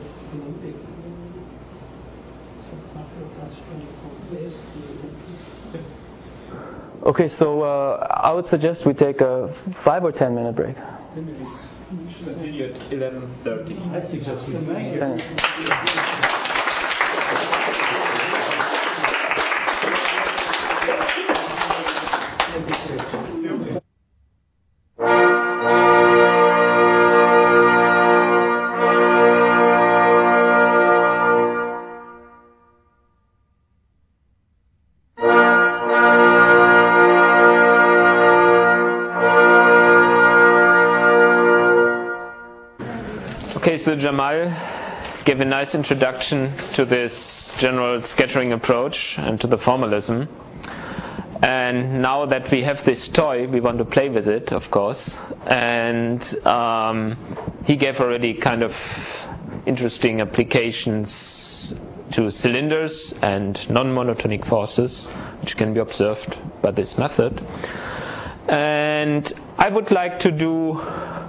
Okay, so I would suggest we take a 5 or 10 minute break. We should continue at 11:30. I suggest we thank you. Okay, so Jamal gave a nice introduction to this general scattering approach and to the formalism. And now that we have this toy, we want to play with it, of course. And he gave already kind of interesting applications to cylinders and non-monotonic forces, which can be observed by this method. And I would like to do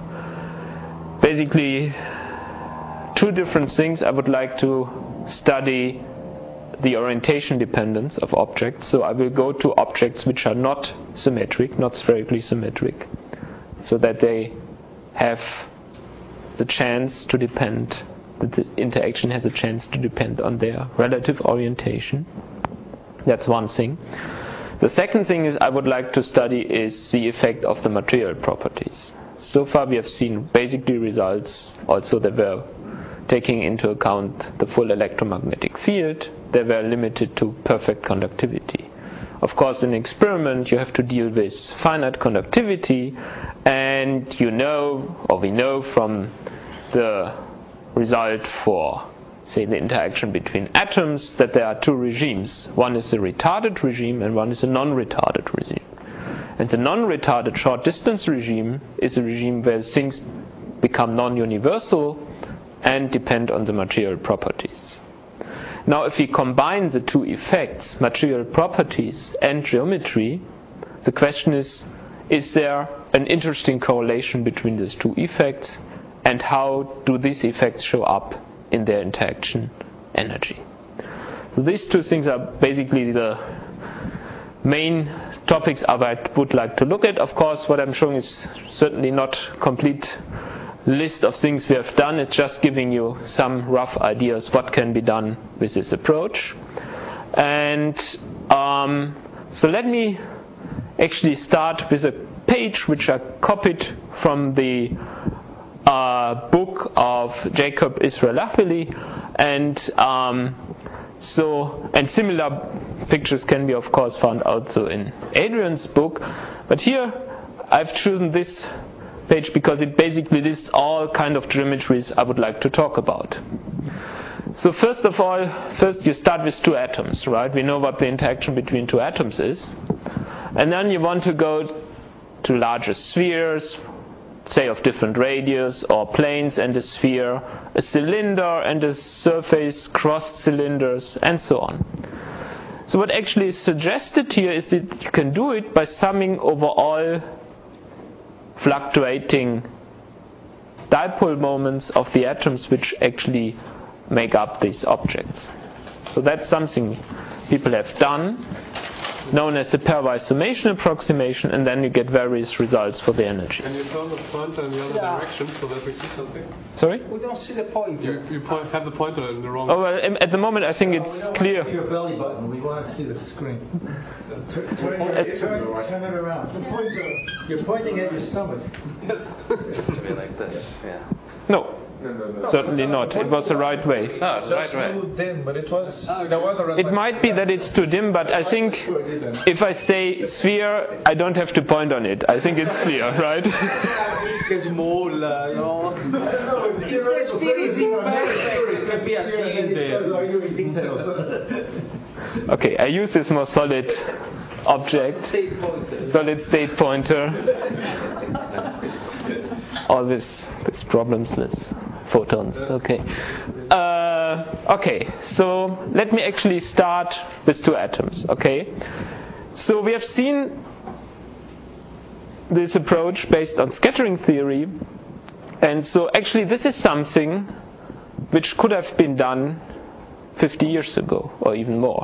basically two different things. I would like to study the orientation dependence of objects. So I will go to objects which are not symmetric, not spherically symmetric, so that they have the chance to depend, that the interaction has a chance to depend on their relative orientation. That's one thing. The second thing is I would like to study is the effect of the material properties. So far we have seen basically results also that were taking into account the full electromagnetic field. They were limited to perfect conductivity. Of course, in an experiment you have to deal with finite conductivity, and we know from the result for, say, the interaction between atoms that there are two regimes. One is a retarded regime and one is a non-retarded regime. And the non-retarded short distance regime is a regime where things become non-universal and depend on the material properties. Now, if we combine the two effects, material properties and geometry, the question is there an interesting correlation between these two effects, and how do these effects show up in their interaction energy? So these two things are basically the main topics I would like to look at. Of course, what I'm showing is certainly not complete list of things we have done. It's just giving you some rough ideas what can be done with this approach. And so let me actually start with a page which I copied from the book of Jacob Israel Lachvili, and similar pictures can be of course found also in Adrian's book, but here I've chosen this page because it basically lists all kind of geometries I would like to talk about. So first you start with two atoms, right? We know what the interaction between two atoms is, and then you want to go to larger spheres, say of different radius, or planes and a sphere, a cylinder and a surface, crossed cylinders, and so on. So what actually is suggested here is that you can do it by summing over all fluctuating dipole moments of the atoms which actually make up these objects. So that's something people have done, known as the pairwise summation approximation, and then you get various results for the energy. Can you turn the pointer in the other direction so that we see something? Sorry? We don't see the pointer. You have the pointer in the wrong. Oh, well, at the moment I think it's clear. We don't want to see your belly button. We want to see the screen. Turn it around. The pointer. You're pointing at your stomach. Yes. To be like this, yeah. No. Certainly not. It was the right way. No, it's the right way. Too dim, but it was. There was a. It might be that it's too dim, but I think if I say sphere, I don't have to point on it. I think it's clear, right? Small, you know. If the sphere is imperfect, it can be a cylinder. Okay, I use this more solid object, solid state pointer. All this problems with photons. Okay. Okay. So let me actually start with two atoms. Okay. So we have seen this approach based on scattering theory, and so actually this is something which could have been done 50 years ago or even more.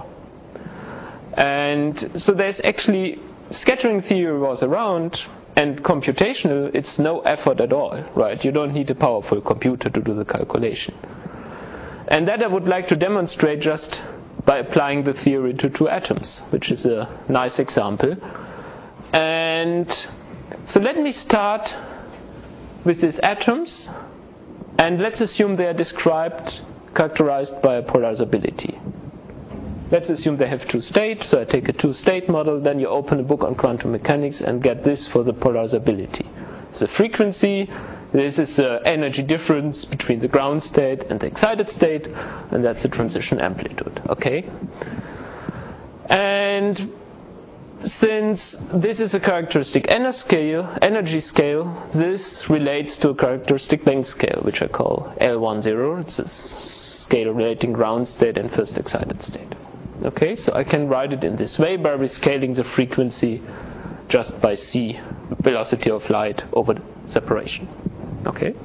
And so there's actually scattering theory was around. And computational, it's no effort at all, right? You don't need a powerful computer to do the calculation. And that I would like to demonstrate just by applying the theory to two atoms, which is a nice example. And so let me start with these atoms, and let's assume they are characterized by a polarizability. Let's assume they have two states, so I take a two-state model, then you open a book on quantum mechanics and get this for the polarizability. The frequency, this is the energy difference between the ground state and the excited state, and that's the transition amplitude, okay? And since this is a characteristic energy scale, this relates to a characteristic length scale, which I call L10. It's a scale relating ground state and first excited state. Okay, so I can write it in this way by rescaling the frequency just by c, velocity of light, over separation. Okay.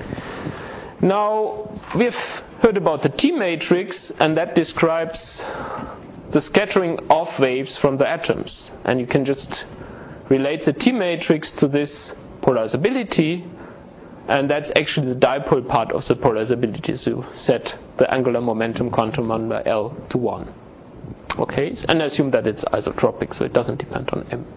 Now we've heard about the T matrix, and that describes the scattering of waves from the atoms. And you can just relate the T matrix to this polarizability, and that's actually the dipole part of the polarizability. So you set the angular momentum quantum number L to 1. Okay, and assume that it's isotropic, so it doesn't depend on M.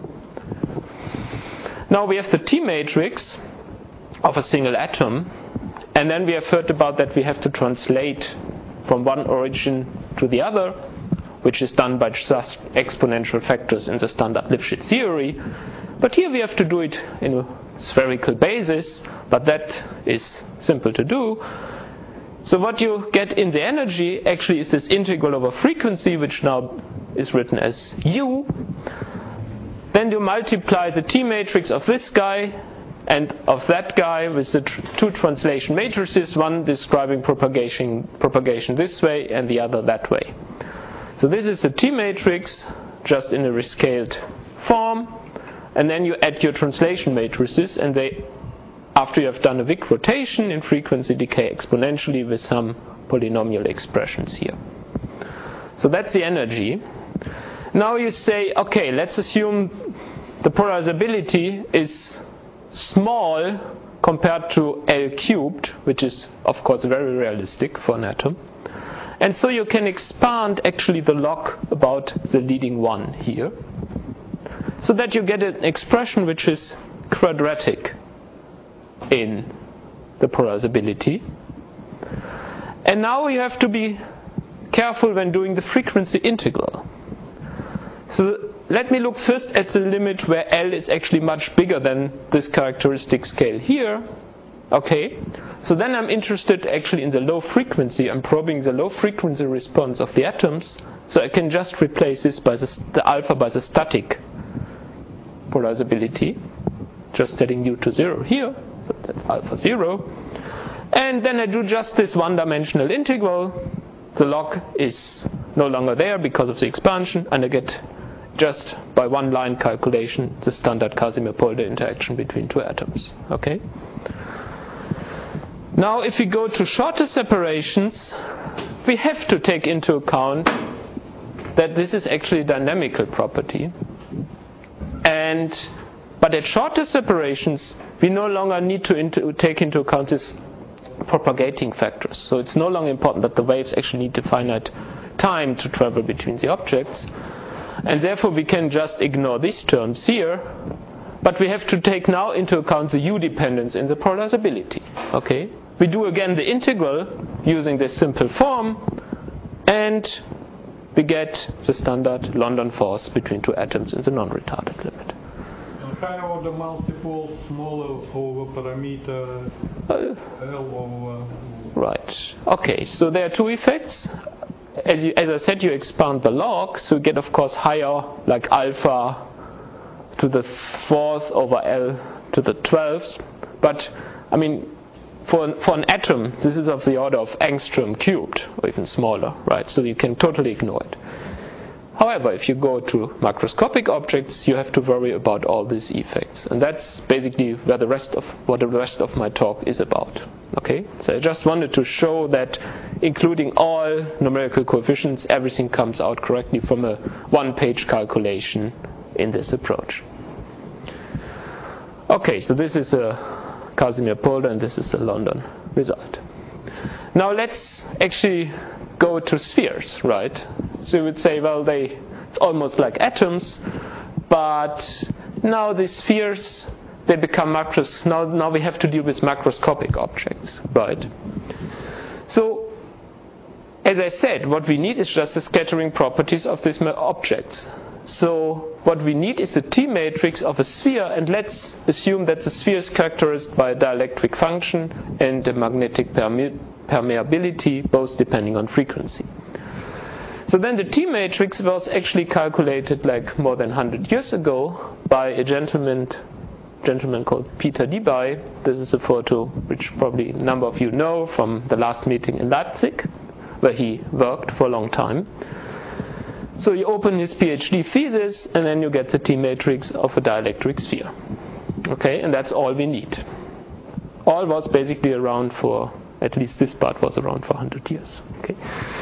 Now we have the T matrix of a single atom, and then we have heard about that we have to translate from one origin to the other, which is done by just exponential factors in the standard Lifshitz theory. But here we have to do it in a spherical basis, but that is simple to do. So what you get in the energy actually is this integral over frequency, which now is written as U. Then you multiply the T matrix of this guy and of that guy with the two translation matrices, one describing propagation this way and the other that way. So this is the T matrix just in a rescaled form, and then you add your translation matrices, and they, after you have done a Wick rotation, in frequency decay exponentially with some polynomial expressions here. So that's the energy. Now you say, okay, let's assume the polarizability is small compared to L cubed, which is of course very realistic for an atom. And so you can expand actually the log about the leading one here, so that you get an expression which is quadratic in the polarizability. And now you have to be careful when doing the frequency integral. So let me look first at the limit where L is actually much bigger than this characteristic scale here. Okay, so then I'm interested actually in the low frequency. I'm probing the low frequency response of the atoms, so I can just replace this by the alpha by the static polarizability, just setting U to 0 here. that's alpha 0. And then I do just this one-dimensional integral. The log is no longer there because of the expansion, and I get just by one line calculation the standard Casimir-Polder interaction between two atoms. Okay. Now if we go to shorter separations, we have to take into account that this is actually a dynamical property. But at shorter separations, we no longer need to take into account this propagating factors. So it's no longer important that the waves actually need a finite time to travel between the objects. And therefore we can just ignore these terms here, but we have to take now into account the U dependence in the polarizability. Okay? We do again the integral using this simple form, and we get the standard London force between two atoms in the non-retarded limit. And higher order multiples, smaller over parameter L over... Right. Okay, so there are two effects. As I said, you expand the log, so you get, of course, higher, like alpha to the 4th over L to the 12th. But, I mean, for an atom, this is of the order of angstrom cubed, or even smaller, right? So you can totally ignore it. However, if you go to macroscopic objects, you have to worry about all these effects. And that's basically what the rest of my talk is about. Okay? So I just wanted to show that including all numerical coefficients, everything comes out correctly from a one-page calculation in this approach. Okay, so this is a Casimir-Polder and this is a London result. Now let's actually go to spheres, right? So you would say, well, it's almost like atoms, but now the spheres, they become now we have to deal with macroscopic objects, right? So, as I said, what we need is just the scattering properties of these objects. So what we need is a T-matrix of a sphere, and let's assume that the sphere is characterized by a dielectric function and a magnetic permeability, both depending on frequency. So then the T-matrix was actually calculated like more than 100 years ago by a gentleman called Peter Debye. This is a photo which probably a number of you know from the last meeting in Leipzig, where he worked for a long time. So you open his PhD thesis, and then you get the T-matrix of a dielectric sphere. Okay, and that's all we need. All was basically around for, at least this part was around for 100 years. Okay.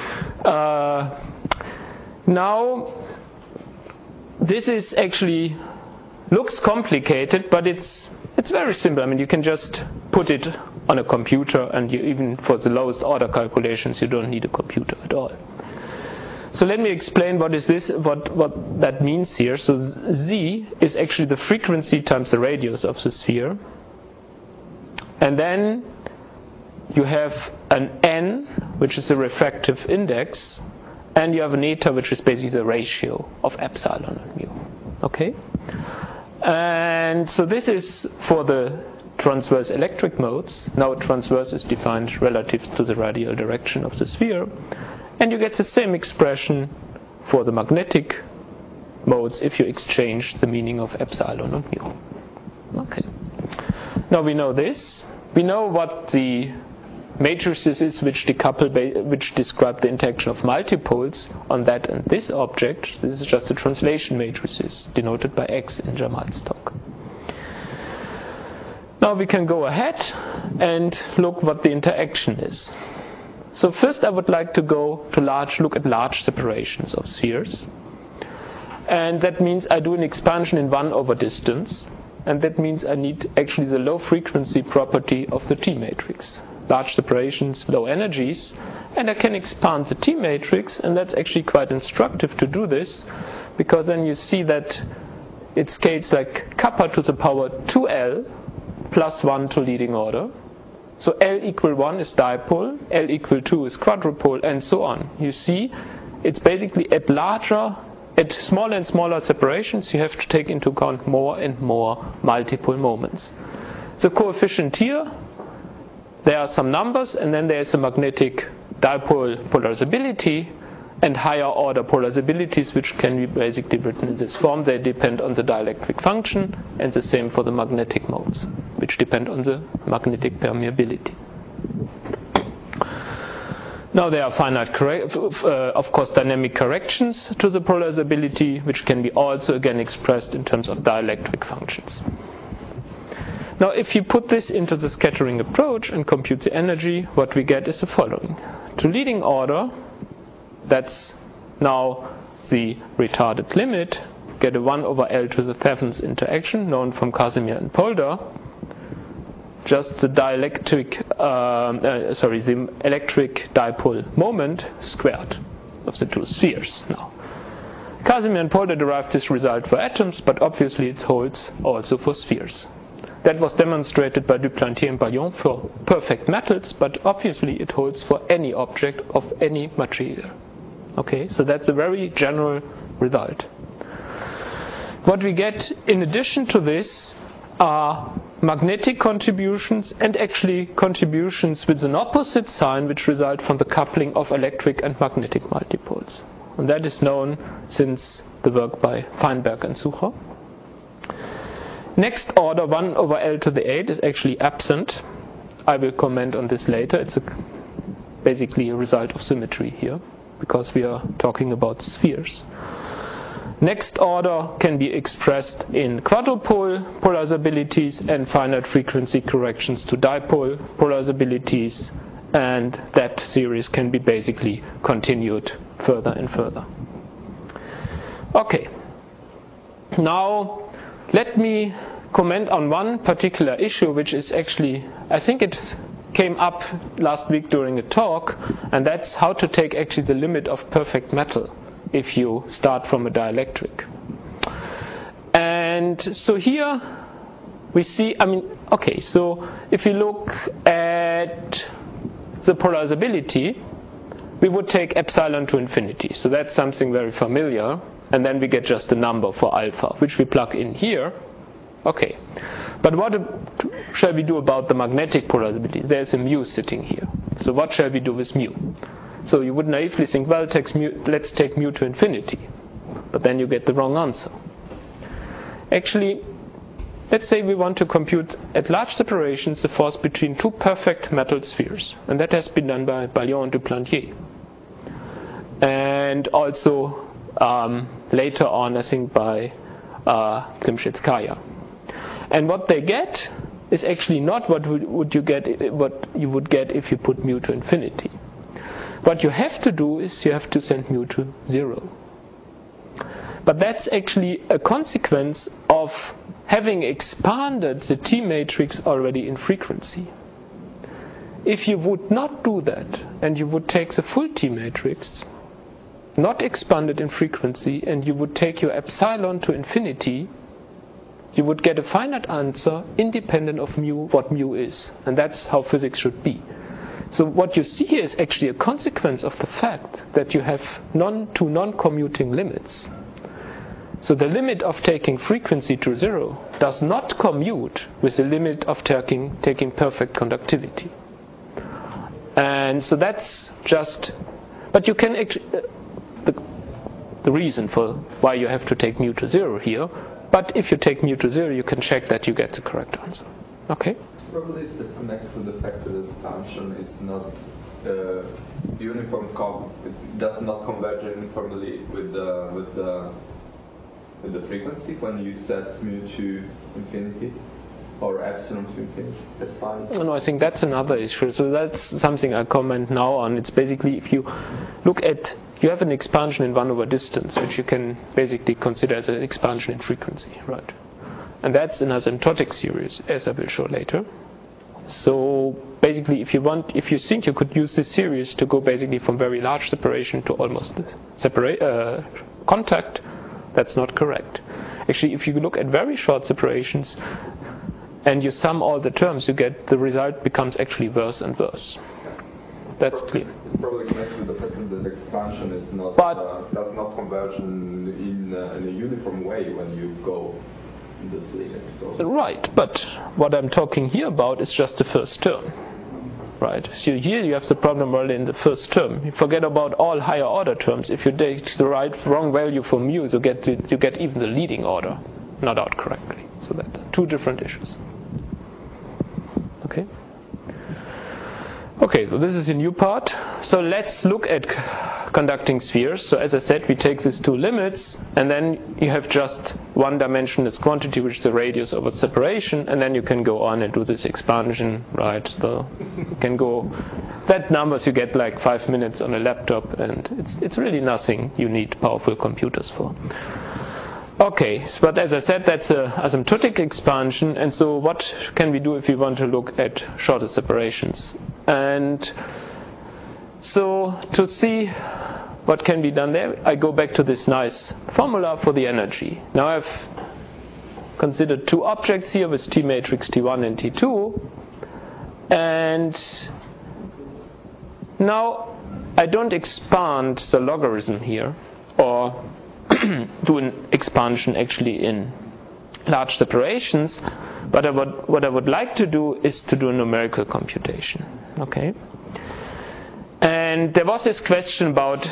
Now, this is actually looks complicated, but it's very simple. I mean, you can just put it on a computer, and you, even for the lowest order calculations, you don't need a computer at all. So let me explain what that means here. So Z is actually the frequency times the radius of the sphere. And then you have an N, which is the refractive index, and you have an eta, which is basically the ratio of epsilon and mu. Okay? And so this is for the transverse electric modes. Now transverse is defined relative to the radial direction of the sphere. And you get the same expression for the magnetic modes if you exchange the meaning of epsilon and mu. Okay. Now we know this. We know what the matrices is which decouple, which describe the interaction of multipoles on that and this object. This is just the translation matrices denoted by X in Jamal's talk. Now we can go ahead and look what the interaction is. So first I would like to look at large separations of spheres. And that means I do an expansion in 1 over distance. And that means I need actually the low frequency property of the T-matrix. Large separations, low energies. And I can expand the T-matrix, and that's actually quite instructive to do this, because then you see that it scales like kappa to the power 2L plus 1 to leading order. So L equal 1 is dipole, L equal 2 is quadrupole, and so on. You see, it's basically at smaller and smaller separations, you have to take into account more and more multiple moments. The coefficient here, there are some numbers, and then there is a magnetic dipole polarizability, and higher order polarizabilities, which can be basically written in this form. They depend on the dielectric function, and the same for the magnetic modes, which depend on the magnetic permeability. Now there are finite, of course, dynamic corrections to the polarizability, which can be also again expressed in terms of dielectric functions. Now if you put this into the scattering approach and compute the energy, what we get is the following. To leading order, that's now the retarded limit, get a 1 over L to the 7th interaction, known from Casimir and Polder. Just the the electric dipole moment squared of the two spheres. Now, Casimir and Polder derived this result for atoms, but obviously it holds also for spheres. That was demonstrated by Duplantier and Baillon for perfect metals, but obviously it holds for any object of any material. Okay, so that's a very general result. What we get in addition to this are magnetic contributions and actually contributions with an opposite sign, which result from the coupling of electric and magnetic multipoles. And that is known since the work by Feinberg and Sucher. Next order, 1 over L to the 8, is actually absent. I will comment on this later. It's basically a result of symmetry here, because we are talking about spheres. Next order can be expressed in quadrupole polarizabilities and finite frequency corrections to dipole polarizabilities, and that series can be basically continued further and further. Okay, now let me comment on one particular issue, which is actually, I think it came up last week during a talk, and that's how to take actually the limit of perfect metal if you start from a dielectric. And so here we see, so if you look at the polarizability, we would take epsilon to infinity. So that's something very familiar. And then we get just a number for alpha, which we plug in here. Okay. But what shall we do about the magnetic polarizability? There's a mu sitting here. So what shall we do with mu? So you would naively think, well, let's take mu to infinity. But then you get the wrong answer. Actually, let's say we want to compute at large separations the force between two perfect metal spheres. And that has been done by Baillon and Duplantier. And also later on, I think, by Klimschitskaya. And what they get is actually not what you would get if you put mu to infinity. What you have to do is you have to send mu to 0. But that's actually a consequence of having expanded the T matrix already in frequency. If you would not do that, and you would take the full T matrix, not expanded in frequency, and you would take your epsilon to infinity, you would get a finite answer independent of mu, what mu is. And that's how physics should be. So what you see here is actually a consequence of the fact that you have two non-commuting limits. So the limit of taking frequency to 0 does not commute with the limit of taking perfect conductivity. And so that's just, but you can actually, the reason for why you have to take mu to 0 here, but if you take mu to 0, you can check that you get the correct answer. Okay? It's probably connected with the fact that this function is not uniform. It does not converge uniformly with the frequency when you set mu to infinity or epsilon to infinity. Epsilon. No, I think that's another issue. So that's something I comment now on. It's basically if you look at, you have an expansion in 1 over distance, which you can basically consider as an expansion in frequency, right? And that's an asymptotic series, as I will show later. So basically, if you think you could use this series to go basically from very large separation to almost contact, that's not correct. Actually, if you look at very short separations and you sum all the terms, you get the result becomes actually worse and worse. That's clear. It's probably connected with the fact that the expansion is not does not converge in a uniform way when you go in this limit. Right, but what I'm talking here about is just the first term. right? So here you have the problem already in the first term. You forget about all higher order terms. If you take the wrong value for mu, you get even the leading order not out correctly. So that are two different issues. Okay. Okay, so this is a new part. So let's look at conducting spheres. So as I said, we take these two limits, and then you have just one dimensionless quantity, which is the radius over separation, and then you can go on and do this expansion, right? So you can go, that numbers you get like 5 minutes on a laptop, and it's really nothing you need powerful computers for. Okay, but as I said, that's an asymptotic expansion, and so what can we do if we want to look at shorter separations? And so to see what can be done there, I go back to this nice formula for the energy. Now I've considered two objects here with T matrix T1 and T2, and now I don't expand the logarithm here, or do an expansion actually in large separations, but what I would like to do is to do a numerical computation. Okay? And there was this question about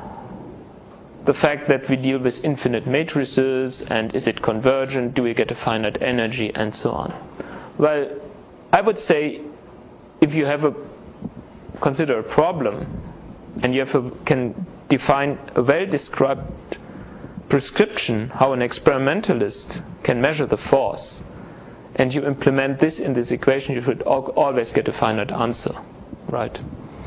the fact that we deal with infinite matrices, and is it convergent, do we get a finite energy, and so on. Well, I would say if you have consider a problem, and you can define a well-described prescription how an experimentalist can measure the force, and you implement this in this equation, you should always get a finite answer, right?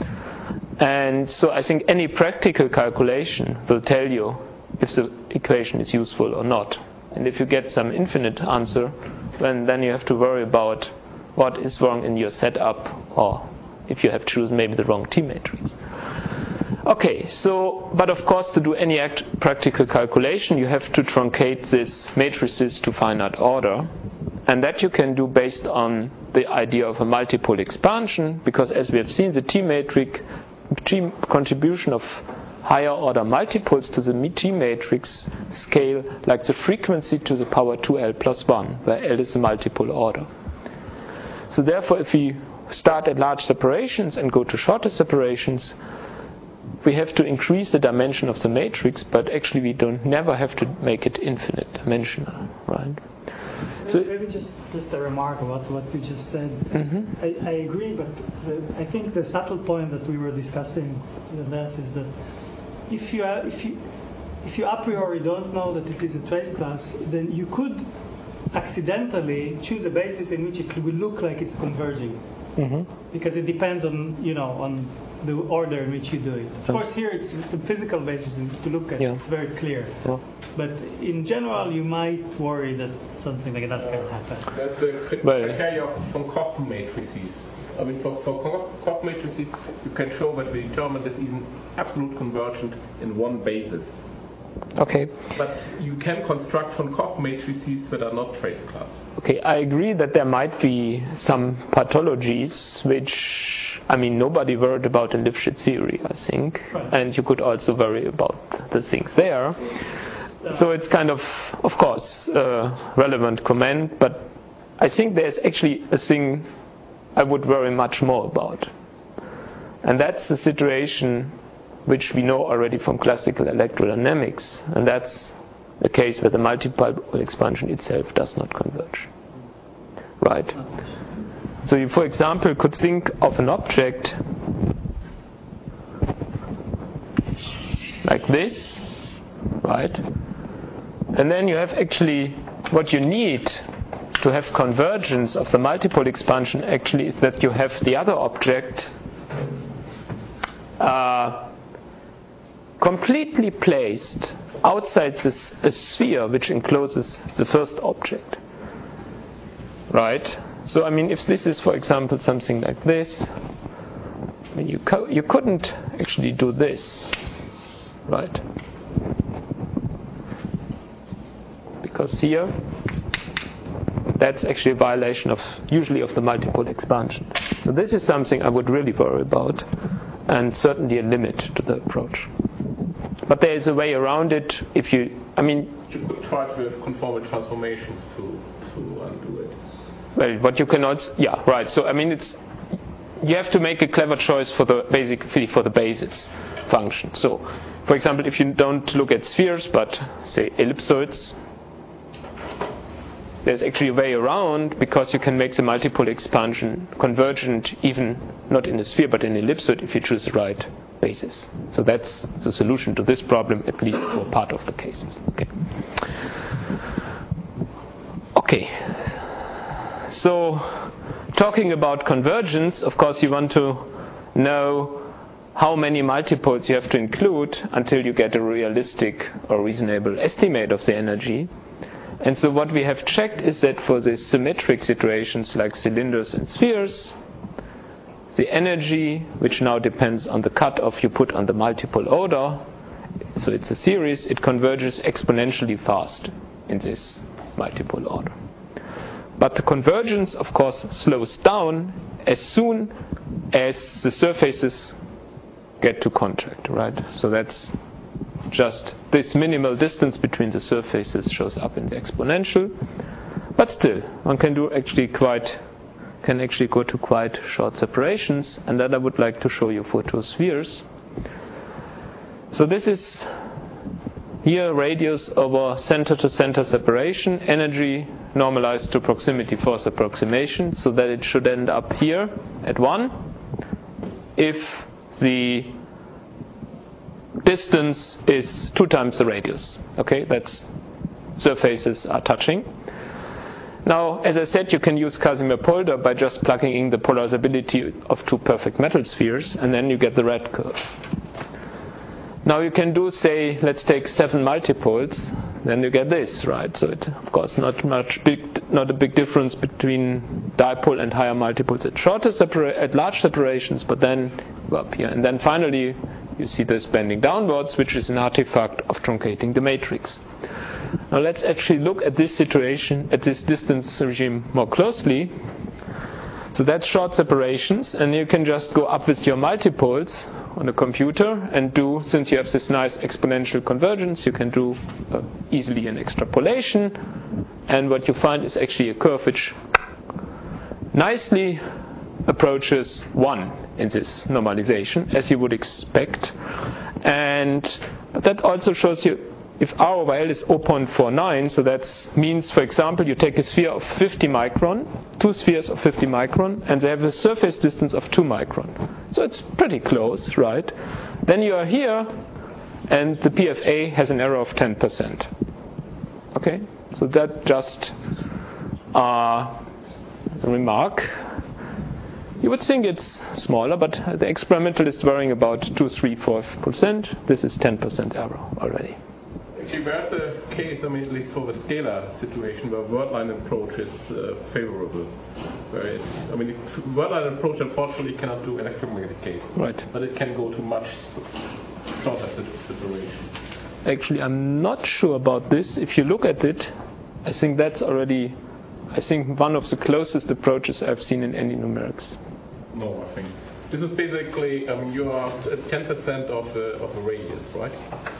And so I think any practical calculation will tell you if the equation is useful or not. And if you get some infinite answer, then you have to worry about what is wrong in your setup, or if you have chosen maybe the wrong T matrix. Okay, so, but of course to do any practical calculation you have to truncate these matrices to finite order, and that you can do based on the idea of a multipole expansion, because as we have seen, the T matrix contribution of higher order multiples to the T matrix scale like the frequency to the power 2l plus 1, where L is the multiple order. So therefore if we start at large separations and go to shorter separations, we have to increase the dimension of the matrix, but actually we never have to make it infinite dimensional, right? So maybe just a remark about what you just said. Mm-hmm. I agree, but I think the subtle point that we were discussing in this is that if you a priori don't know that it is a trace class, then you could accidentally choose a basis in which it will look like it's converging. Mm-hmm. Because it depends on the order in which you do it. Of course, here it's the physical basis to look at. Yeah. It's very clear. Yeah. But in general, you might worry that something like that can happen. That's the criteria of von Koch matrices. I mean, for Koch matrices, you can show that the determinant is even absolute convergent in one basis. Okay. But you can construct von Koch matrices that are not trace class. Okay, I agree that there might be some pathologies which, I mean, nobody worried about in Lifshitz theory, I think. Right. And you could also worry about the things there. So it's kind of course, relevant comment, but I think there's actually a thing I would worry much more about. And that's the situation which we know already from classical electrodynamics, and that's the case where the multipole expansion itself does not converge. Right? So you, for example, could think of an object like this, right? And then you have actually what you need to have convergence of the multipole expansion actually is that you have the other object completely placed outside this sphere which encloses the first object. Right? So I mean, if this is, for example, something like this, I mean, you couldn't actually do this, right? Because here, that's actually a violation usually of the multipole expansion. So this is something I would really worry about, and certainly a limit to the approach. But there is a way around it. If you could try with conformal transformations to undo it. Well, what you can also, yeah, right. So I mean, you have to make a clever choice for the basis function. So, for example, if you don't look at spheres but say ellipsoids, there's actually a way around, because you can make the multipole expansion convergent even not in a sphere but in an ellipsoid if you choose the right basis. So that's the solution to this problem, at least for part of the cases. Okay. So talking about convergence, of course you want to know how many multipoles you have to include until you get a realistic or reasonable estimate of the energy. And so what we have checked is that for the symmetric situations like cylinders and spheres, the energy, which now depends on the cutoff you put on the multipole order, so it's a series, it converges exponentially fast in this multipole order. But the convergence, of course, slows down as soon as the surfaces get to contact, right? So that's just this minimal distance between the surfaces shows up in the exponential. But still, one can go to quite short separations, and that I would like to show you for two spheres. So this is here radius over center-to-center separation, energy normalized to proximity force approximation, so that it should end up here at 1 if the distance is 2 times the radius. Okay, that's surfaces are touching. Now, as I said, you can use Casimir-Polder by just plugging in the polarizability of two perfect metal spheres, and then you get the red curve. Now you can do, say, let's take 7 multipoles, then you get this, right? So it, of course, not a big difference between dipole and higher multipoles at large separations, but then go up here, and then finally you see this bending downwards, which is an artifact of truncating the matrix. Now let's actually look at this situation, at this distance regime more closely. So that's short separations, and you can just go up with your multipoles on a computer and do, since you have this nice exponential convergence, you can do easily an extrapolation, and what you find is actually a curve which nicely approaches 1 in this normalization, as you would expect. But that also shows you if R over L is 0.49, so that means, for example, you take a sphere of 50 micron, 2 spheres of 50 micron, and they have a surface distance of 2 micron. So it's pretty close, right? Then you are here, and the PFA has an error of 10%. Okay, so that just a remark. You would think it's smaller, but the experimental is varying about 2-3-4%. This is 10% error already. Actually, there's a case, at least for the scalar situation, where wordline approach is favorable. Wordline approach unfortunately cannot do electromagnetic case. Right. But it can go to much shorter separation. Actually, I'm not sure about this. If you look at it, I think that's already, one of the closest approaches I've seen in any numerics. No, I think. This is basically, you are at 10% of a radius, right?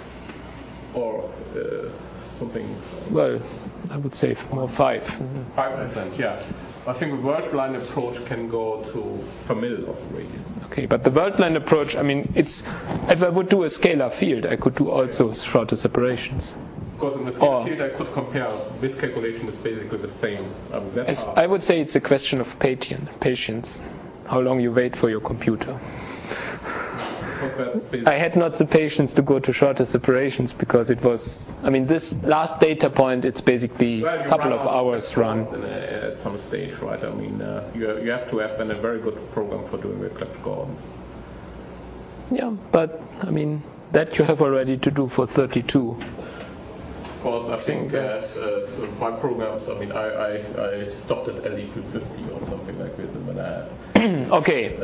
Or something. Well, I would say more 5. 5%, yeah. I think the wordline approach can go to per mil of radius. Okay, but the wordline approach, it's if I would do a scalar field, I could do also shorter separations. Of course, in the scalar field, I could compare. This calculation is basically the same. I would say it's a question of patience. How long you wait for your computer. I had not the patience to go to shorter separations because it was, this last data point, it's basically a couple of hours run. At some stage, right? You have to have a very good program for doing the Clebsch-Gordons. Yeah, but, that you have already to do for 32. Of course, I think my programs, I stopped at L equal 50 or something like this, and then I Okay.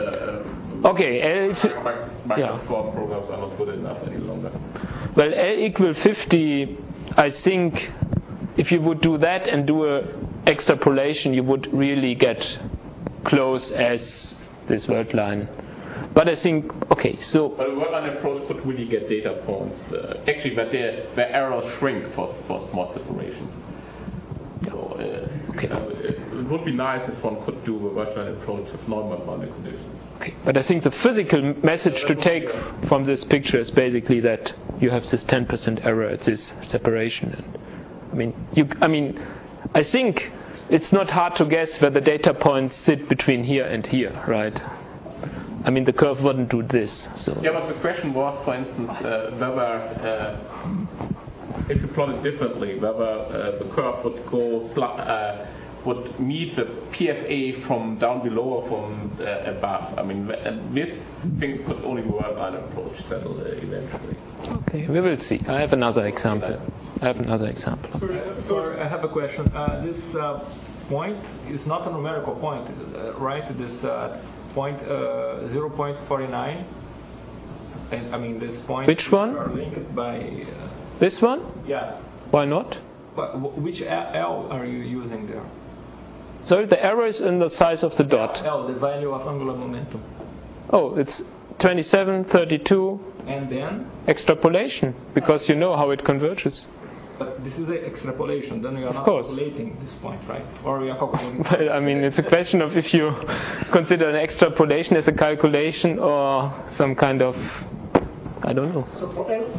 My programs are not good enough any longer. Well, L equal 50, I think if you would do that and do a extrapolation, you would really get close as this word line. But I think, so... But the wordline approach could really get data points. Actually, but the errors shrink for small separations. So, it would be nice if one could do a virtual approach with non-boundary conditions. Okay, but I think the physical message to take from this picture is basically that you have this 10% error at this separation. And, I think it's not hard to guess where the data points sit between here and here, right? I mean, the curve wouldn't do this. So yeah, but the question was, for instance, whether if you plot it differently, whether the curve would go would meet the PFA from down below or from above. I mean, these things could only be one-line approach settled eventually. Okay, we will see. I have another example. Sorry, I have a question. This point is not a numerical point, right? This point 0.49. And I mean, this point. Which one? Are linked by. This one? Yeah. Why not? But which L are you using there? So the error is in the size of the dot. L, the value of angular momentum. Oh, it's 27, 32. And then? Extrapolation, because you know how it converges. But this is an extrapolation, then you are not calculating this point, right? Or you are calculating. Well, I mean, it's a question of if you consider an extrapolation as a calculation or some kind of, I don't know. So for L,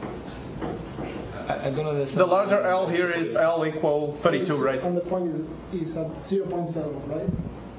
I don't understand. the larger L here is L equal 32, right? And the point is at 0.7, right?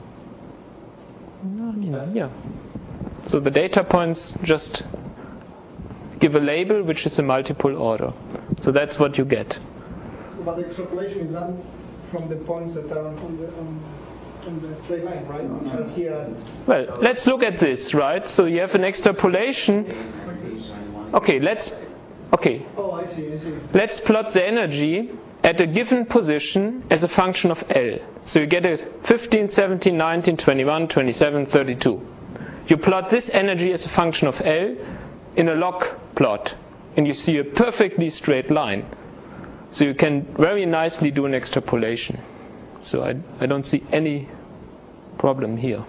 I mean, yeah. So the data points just give a label which is a multiple order. So that's what you get. So, but the extrapolation is done from the points that are on the straight line, right? And here at well, let's look at this, right? So you have an extrapolation. Okay, Oh, I see. let's plot the energy at a given position as a function of L. So you get it 15, 17, 19, 21, 27, 32. You plot this energy as a function of L in a log plot, and you see a perfectly straight line. So you can very nicely do an extrapolation. So I don't see any problem here.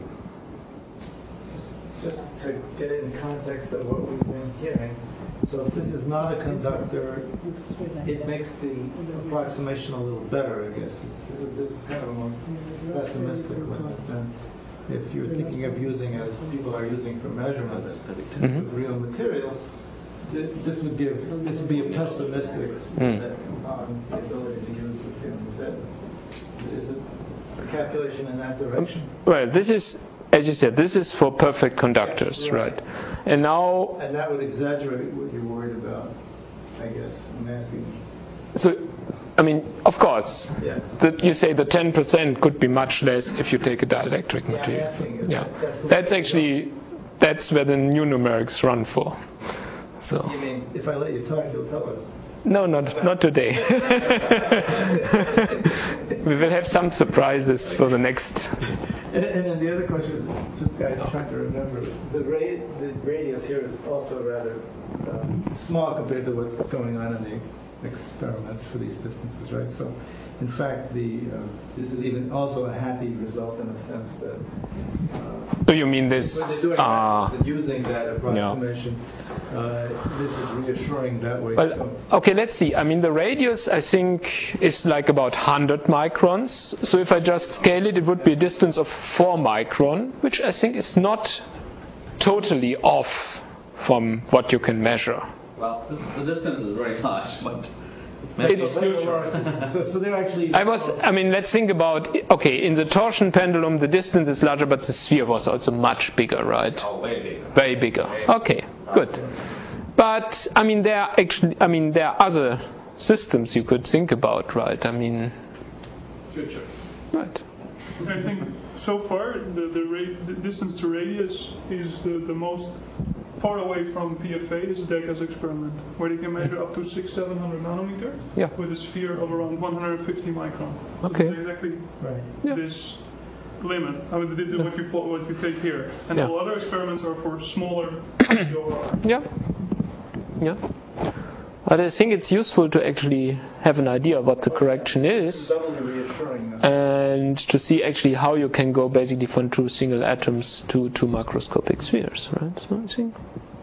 Just to get in context of what we've been hearing, so if this is not a conductor, it makes the approximation a little better, I guess. This is kind of a most pessimistic limit. And if you're thinking of using, as people are using for measurements, with real materials, this would be a pessimistic on the ability to use the film. Is it a calculation in that direction? Well, this is, as you said, this is for perfect conductors, right? And now. And that would exaggerate what you're worried about, I guess. I'm asking. So, I mean, of course, you say the 10% could be much less if you take a dielectric material. That's where the new numerics run for. So. You mean if I let you talk, you'll tell us? No, not today. We will have some surprises for the next. And then the other question is, just trying to remember, the radius here is also rather small compared to what's going on in the experiments for these distances, right? So, in fact, this is even also a happy result in a sense that. Do you mean this? When they're doing using that approximation, this is reassuring that way. Well, okay, let's see. I mean, the radius, I think, is like about 100 microns. So if I just scale it, it would be a distance of 4 micron, which I think is not totally off from what you can measure. Well, the distance is very large, but it's so they're actually. Let's think about. Okay, in the torsion pendulum, the distance is larger, but the sphere was also much bigger, right? Oh, way bigger. Very bigger. Okay, good. But there are other systems you could think about, right? Future. Right. I think so far the distance to radius is the most far away from PFA is Decca's experiment, where they can measure up to 600-700 nanometer with a sphere of around 150 micron. Okay. So exactly this limit. What you take here, and all other experiments are for smaller. Yeah. But I think it's useful to actually have an idea of what the correction is, and to see actually how you can go basically from 2 single atoms to 2 macroscopic spheres, right? So I think,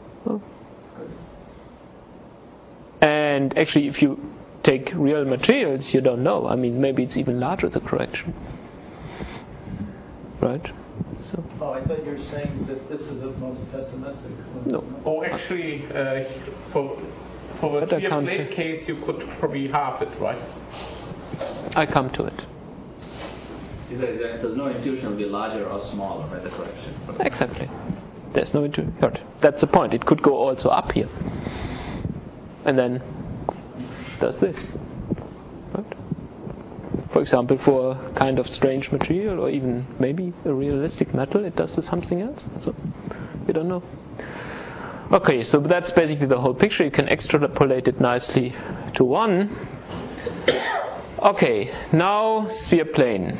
and actually, if you take real materials, you don't know. Maybe it's even larger, the correction. right? So. Oh, I thought you were saying that this is the most pessimistic. No. Oh, actually, for the sphere plate case, you could probably halve it, right? I come to it. There's no intuition will be larger or smaller by the correction. Exactly. There's no intuition. That's the point. It could go also up here. And then does this. Right? For example, for a kind of strange material or even maybe a realistic metal, it does something else. So we don't know. Okay, so that's basically the whole picture. You can extrapolate it nicely to 1. Okay, now sphere plane.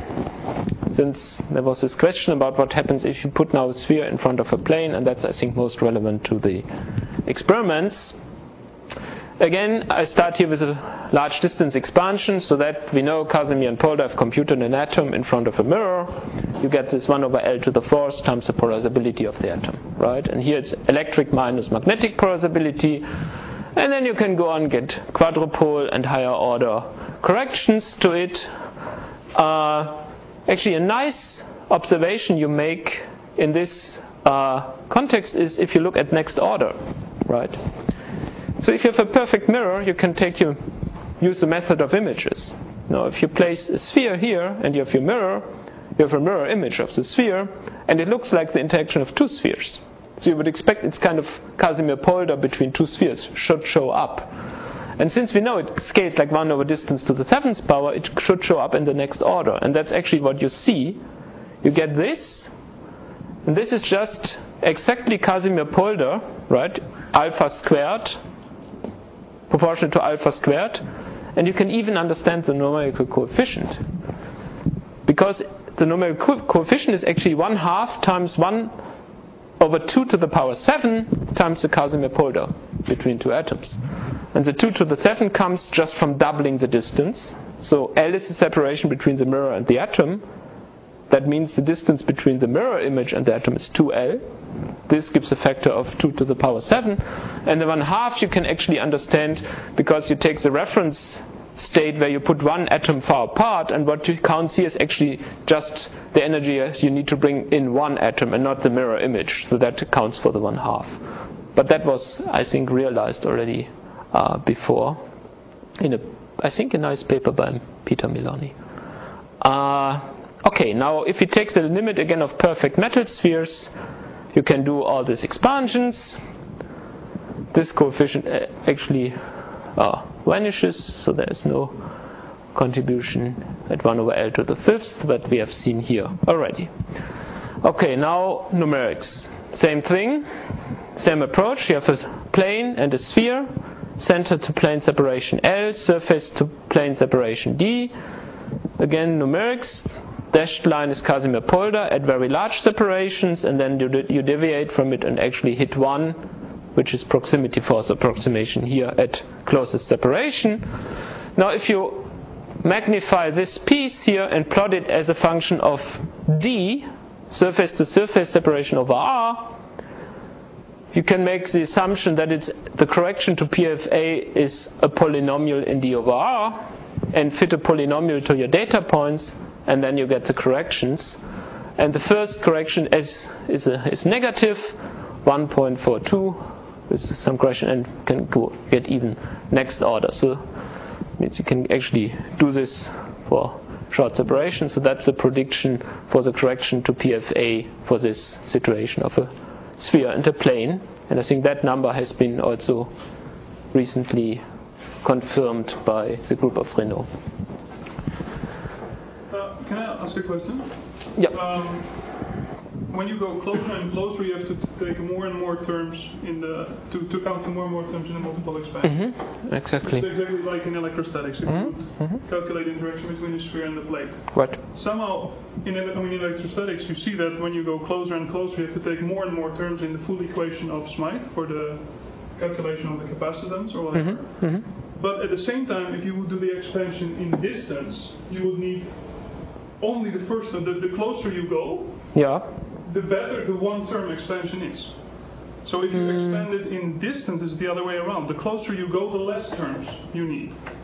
Since there was this question about what happens if you put now a sphere in front of a plane, and that's I think most relevant to the experiments. Again, I start here with a large distance expansion, so that we know Casimir and Polder have computed an atom in front of a mirror. You get this 1/L to the 4th times the polarizability of the atom, right? And here it's electric minus magnetic polarizability. And then you can go on and get quadrupole and higher order corrections to it. Actually, a nice observation you make in this context is if you look at next order, right? So if you have a perfect mirror, you can use the method of images. Now, if you place a sphere here and you have your mirror, you have a mirror image of the sphere, and it looks like the interaction of two spheres. So you would expect it's kind of Casimir-Polder between two spheres should show up. And since we know it scales like 1/distance to the 7th power, it should show up in the next order. And that's actually what you see. You get this, and this is just exactly Casimir-Polder, right? Alpha squared, proportional to alpha squared. And you can even understand the numerical coefficient. Because the numerical coefficient is actually 1/2 times 1/2 to the power 7 times the Casimir-Polder between two atoms. And the 2 to the 7 comes just from doubling the distance. So L is the separation between the mirror and the atom. That means the distance between the mirror image and the atom is 2L. This gives a factor of 2 to the power 7. And the 1/2 you can actually understand because you take the reference state where you put one atom far apart, and what you count here is actually just the energy you need to bring in one atom and not the mirror image. So that accounts for the 1/2. But that was, I think, realized already before in a nice paper by Peter Milani. Okay, now if you take the limit again of perfect metal spheres, you can do all these expansions. This coefficient actually vanishes, so there is no contribution at 1/L to the 5th that we have seen here already. Okay, now numerics. Same thing, same approach. You have a plane and a sphere, center to plane separation L, surface to plane separation D. Again, numerics. Dashed line is Casimir-Polder at very large separations, and then you deviate from it and actually hit 1, which is proximity force approximation here at closest separation. Now, if you magnify this piece here and plot it as a function of D, surface to surface separation over R, you can make the assumption that the correction to PFA is a polynomial in D over R, and fit a polynomial to your data points, and then you get the corrections. And the first correction is negative, 1.42 with some correction, and can get even next order. So means you can actually do this for short separation. So that's the prediction for the correction to PFA for this situation of a sphere and a plane. And I think that number has been also recently confirmed by the group of Renault. Can I ask a question? Yeah. When you go closer and closer, you have to take more and more terms to count for more and more terms in the multiple expansion. Mm-hmm. Exactly. It's exactly like in electrostatics. If you would calculate the interaction between the sphere and the plate. Right. Somehow, in electrostatics, you see that when you go closer and closer, you have to take more and more terms in the full equation of Smythe for the calculation of the capacitance or whatever. Mm-hmm. Mm-hmm. But at the same time, if you would do the expansion in distance, you would need only the first term. The closer you go, the better the one-term expansion is. So if you expand it in distance, it's the other way around. The closer you go, the less terms you need.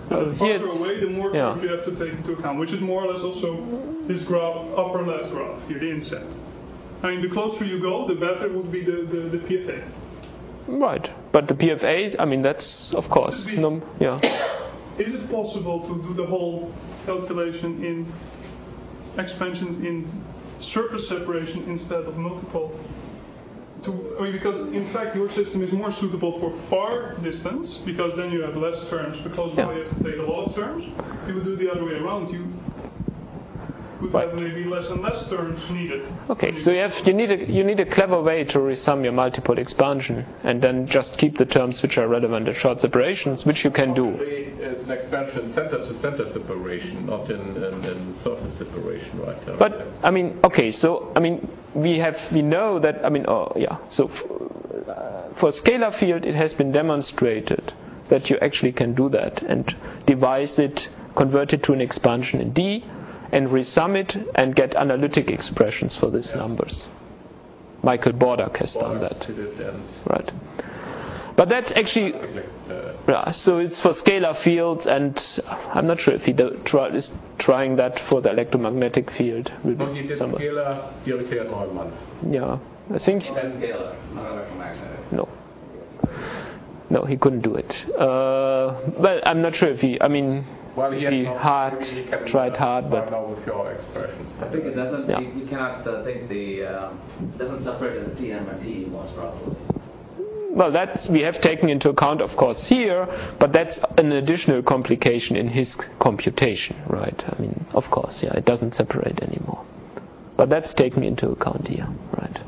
The here farther it's, away, the more yeah. curve you have to take into account, which is more or less also this graph, upper left graph here, the inset. I mean, the closer you go, the better would be the PFA. Right, but the PFA, I mean, that's of course, yeah. Is it possible to do the whole calculation in expansions in surface separation instead of multiple? Because in fact your system is more suitable for far distance, because then you have less terms. The closer away you have to take a lot of terms. If you would do the other way around, you could have maybe less and less terms needed. Okay, so you need a clever way to resum your multiple expansion, and then just keep the terms which are relevant at short separations, which you can do. It's an expansion center-to-center separation, not in surface separation, right? But I mean, okay, so I mean, we know that, I mean, so for scalar field, it has been demonstrated that you actually can do that and devise it, convert it to an expansion in D, and resum it and get analytic expressions for these numbers. Michael Bordak has done that. Right. But that's actually, so it's for scalar fields, and I'm not sure if he is trying that for the electromagnetic field. No, he did scalar directly at Neumann. Yeah, I think. Scalar, not electromagnetic. No, he couldn't do it. Well, I'm not sure if he, I mean, well, he tried hard, but with your expressions. I think it doesn't. Yeah. You cannot think it doesn't separate the TM and TE most probably. Well, we have taken into account, of course, here, but that's an additional complication in his computation, right? I mean, of course, yeah, it doesn't separate anymore, but that's taken into account here, right?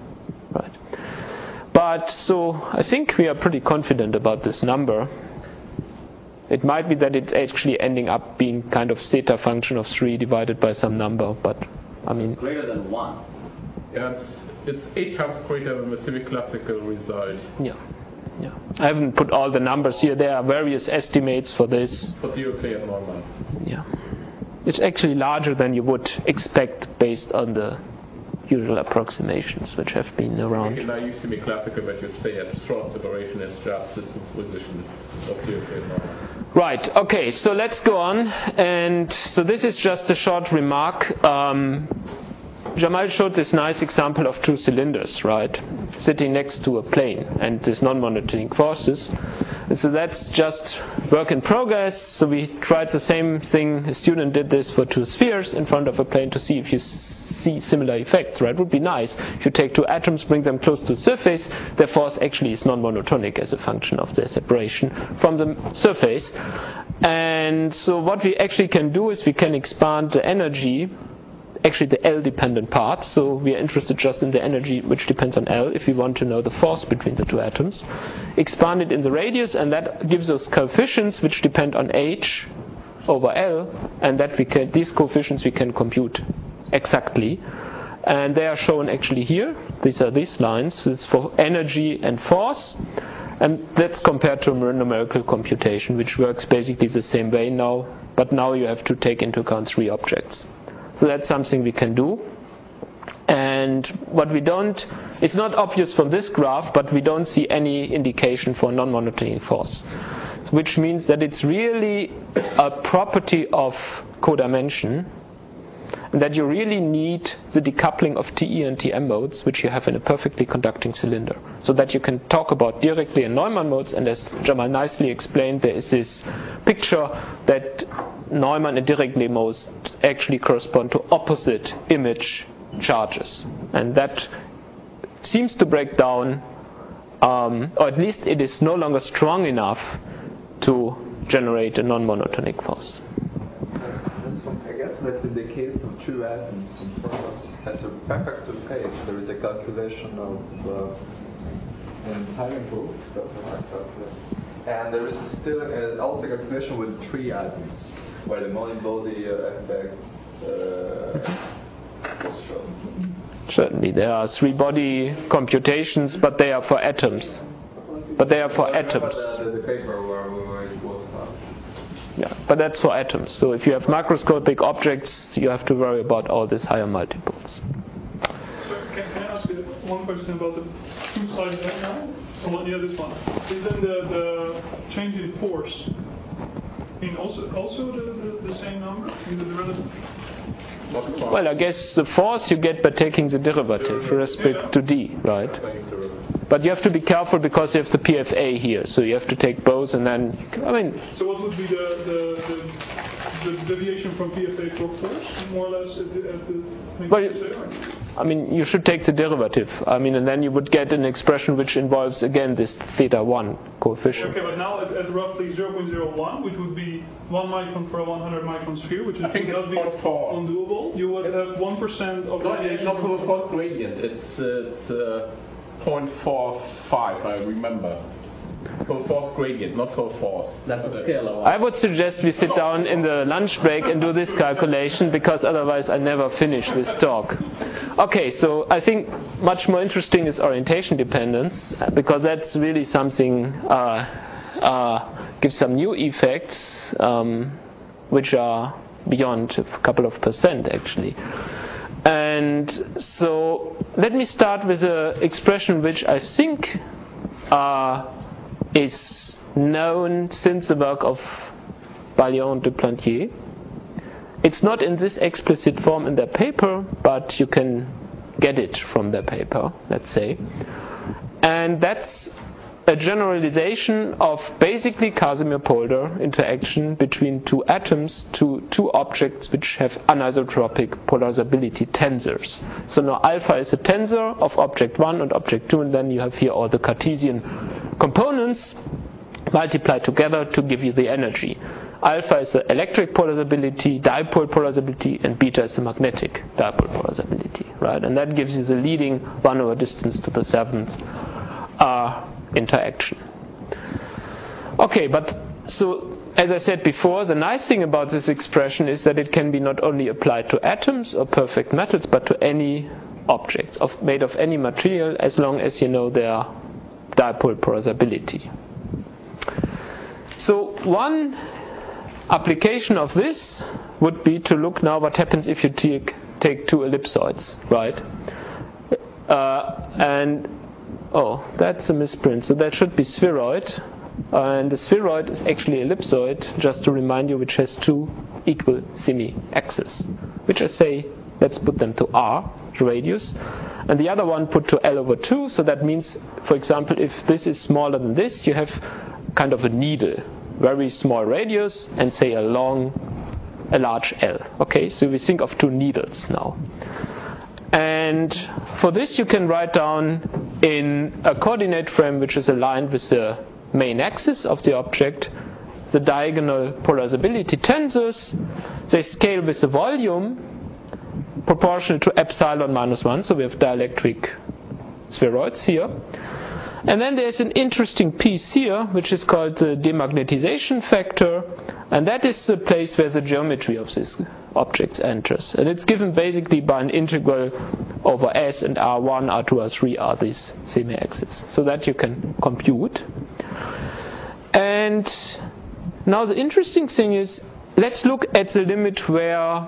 But so I think we are pretty confident about this number. It might be that it's actually ending up being kind of zeta function of 3 divided by some number, but I mean... Greater than 1. Yeah, it's 8 times greater than the semi-classical result. Yeah. I haven't put all the numbers here. There are various estimates for this. For Dirichlet and Neumann. Yeah. It's actually larger than you would expect based on the usual approximations which have been around. I use semi-classical, but you say at short separation is just the superposition of Dirichlet and Neumann. Right, okay, so let's go on. And so this is just a short remark. Jamal showed this nice example of two cylinders, right, sitting next to a plane and these non-monotonic forces. And so that's just work in progress. So we tried the same thing. A student did this for two spheres in front of a plane to see if you see similar effects, right? It would be nice if you take two atoms, bring them close to the surface. Their force actually is non-monotonic as a function of their separation from the surface. And so what we actually can do is we can expand the energy, actually the L-dependent part. So we are interested just in the energy which depends on L if we want to know the force between the two atoms. Expand it in the radius, and that gives us coefficients which depend on H over L, and that these coefficients we can compute exactly. And they are shown actually here. These are these lines. It's for energy and force. And that's compared to numerical computation, which works basically the same way now, but now you have to take into account 3 objects. So that's something we can do. And what we don't, it's not obvious from this graph, but we don't see any indication for non-monotonic force, which means that it's really a property of codimension, and that you really need the decoupling of TE and TM modes, which you have in a perfectly conducting cylinder, so that you can talk about Dirichlet and Neumann modes. And as Jamal nicely explained, there is this picture that Neumann and Dirichlet modes actually correspond to opposite image charges, and that seems to break down, or at least it is no longer strong enough to generate a non-monotonic force. I guess that in the case of two atoms in front of us at a perfect surface, there is a calculation of timing proof, and there is still also a calculation with 3 atoms, where the multi-body effects was shown. Certainly, there are 3-body computations, but they are for atoms. The paper where it was found. Yeah, but that's for atoms. So if you have macroscopic objects, you have to worry about all these higher multiples. So can I ask you one question about the 2 slides right now? So this one. Is then the change in force mean, also the same number? The relative? Well, I guess the force you get by taking the derivative with respect to d, right? But you have to be careful because you have the PFA here, so you have to take both and then, I mean... So what would be the deviation from PFA for force, more or less, at the I mean, you should take the derivative. I mean, and then you would get an expression which involves, again, this θ1 coefficient. Okay, but now at roughly 0.01, which would be 1 micron for a 100 micron sphere, which would not be undoable, you would have 1% of No, deviation. not for the force gradient. It's 0.45, I remember. For force gradient, not for force. That's a scalar. I would suggest we sit down in the lunch break and do this calculation, because otherwise I never finish this talk. Okay, so I think much more interesting is orientation dependence, because that's really something gives some new effects which are beyond a couple of percent actually. And so let me start with an expression which I think is known since the work of Balian de Plantier. It's not in this explicit form in their paper, but you can get it from their paper, let's say. And that's a generalization of basically Casimir-Polder interaction between two atoms, two objects which have anisotropic polarizability tensors. So now alpha is a tensor of object 1 and object 2, and then you have here all the Cartesian components multiplied together to give you the energy. Alpha is the electric polarizability, dipole polarizability, and beta is the magnetic dipole polarizability, right? And that gives you the leading 1 over distance to the 7th interaction. Okay, but so as I said before, the nice thing about this expression is that it can be not only applied to atoms or perfect metals, but to any objects made of any material, as long as you know their dipole polarizability. So one application of this would be to look now what happens if you take two ellipsoids, right? Oh, that's a misprint. So that should be spheroid. And the spheroid is actually ellipsoid, just to remind you, which has two equal semi-axes, which I say, let's put them to r, the radius, and the other one put to L over 2. So that means, for example, if this is smaller than this, you have kind of a needle, very small radius, and say a large L. Okay, so we think of two needles now. And for this you can write down in a coordinate frame which is aligned with the main axis of the object the diagonal polarizability tensors. They scale with the volume proportional to epsilon minus 1, so we have dielectric spheroids here. And then there's an interesting piece here which is called the demagnetization factor, and that is the place where the geometry of these objects enters. And it's given basically by an integral over S, and R1, R2, R3 are these semi-axes. So that you can compute. And now the interesting thing is, let's look at the limit where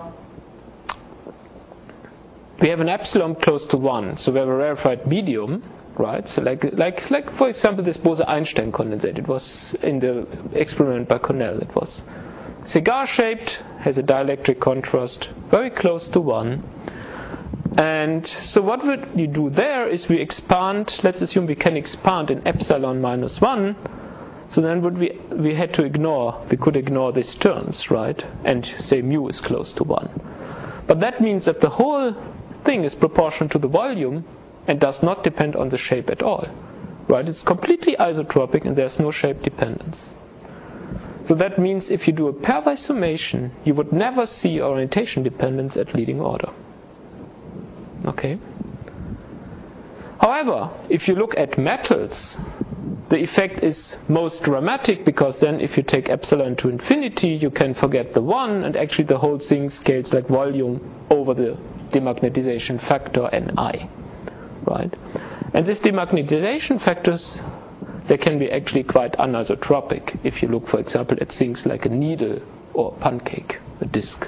we have an epsilon close to 1. So we have a rarefied medium, right? So like for example this Bose-Einstein condensate. It was in the experiment by Cornell. It was cigar-shaped, has a dielectric contrast, very close to 1. And so what would you do there is we expand, let's assume we can expand in epsilon minus 1. So then we could ignore these terms, right? And say mu is close to 1. But that means that the whole thing is proportional to the volume and does not depend on the shape at all, right? It's completely isotropic and there's no shape dependence. So that means if you do a pairwise summation, you would never see orientation dependence at leading order. Okay? However, if you look at metals, the effect is most dramatic, because then if you take epsilon to infinity, you can forget the 1, and actually the whole thing scales like volume over the demagnetization factor Ni, right? And these demagnetization factors, they can be actually quite anisotropic if you look, for example, at things like a needle or a pancake, a disk.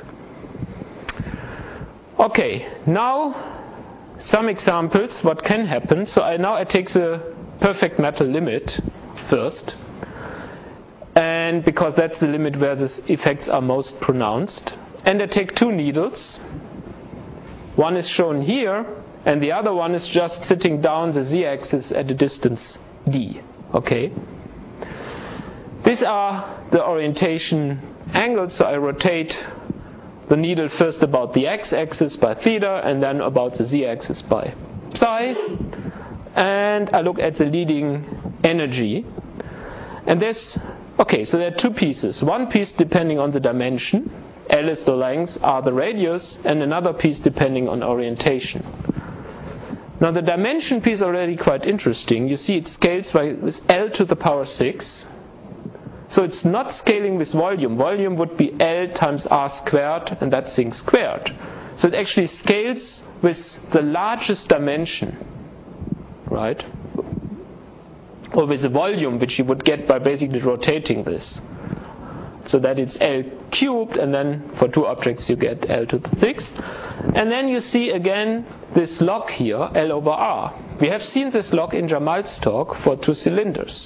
Okay, now some examples what can happen. So I take the perfect metal limit first, and and because that's the limit where the effects are most pronounced. And I take two needles. One is shown here, and the other one is just sitting down the z-axis at a distance d. Okay. These are the orientation angles, so I rotate the needle first about the x-axis by theta, and then about the z-axis by psi, and I look at the leading energy. And there's, okay, so there are two pieces. One piece depending on the dimension, L is the length, R the radius, and another piece depending on orientation. Now the dimension piece is already quite interesting. You see it scales with L to the power 6. So it's not scaling with volume. Volume would be L times R squared, and that thing squared. So it actually scales with the largest dimension, right? Or with the volume, which you would get by basically rotating this. So that it's L cubed, and then for two objects you get L to the 6th. And then you see again this log here, L over R. We have seen this log in Jamal's talk for two cylinders.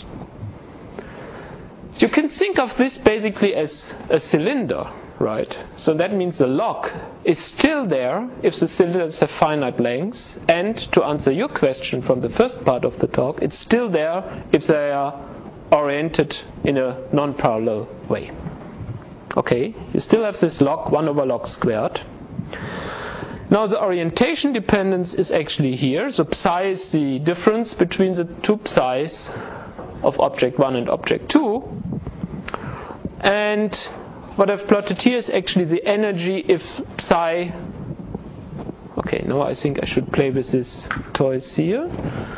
You can think of this basically as a cylinder, right? So that means the log is still there if the cylinders have finite lengths, and to answer your question from the first part of the talk, it's still there if they are oriented in a non-parallel way. Okay, you still have this log 1 over log squared. Now the orientation dependence is actually here. So psi is the difference between the two psis of object 1 and object 2. And what I've plotted here is actually the energy if psi... Okay, no, I think I should play with these toys here.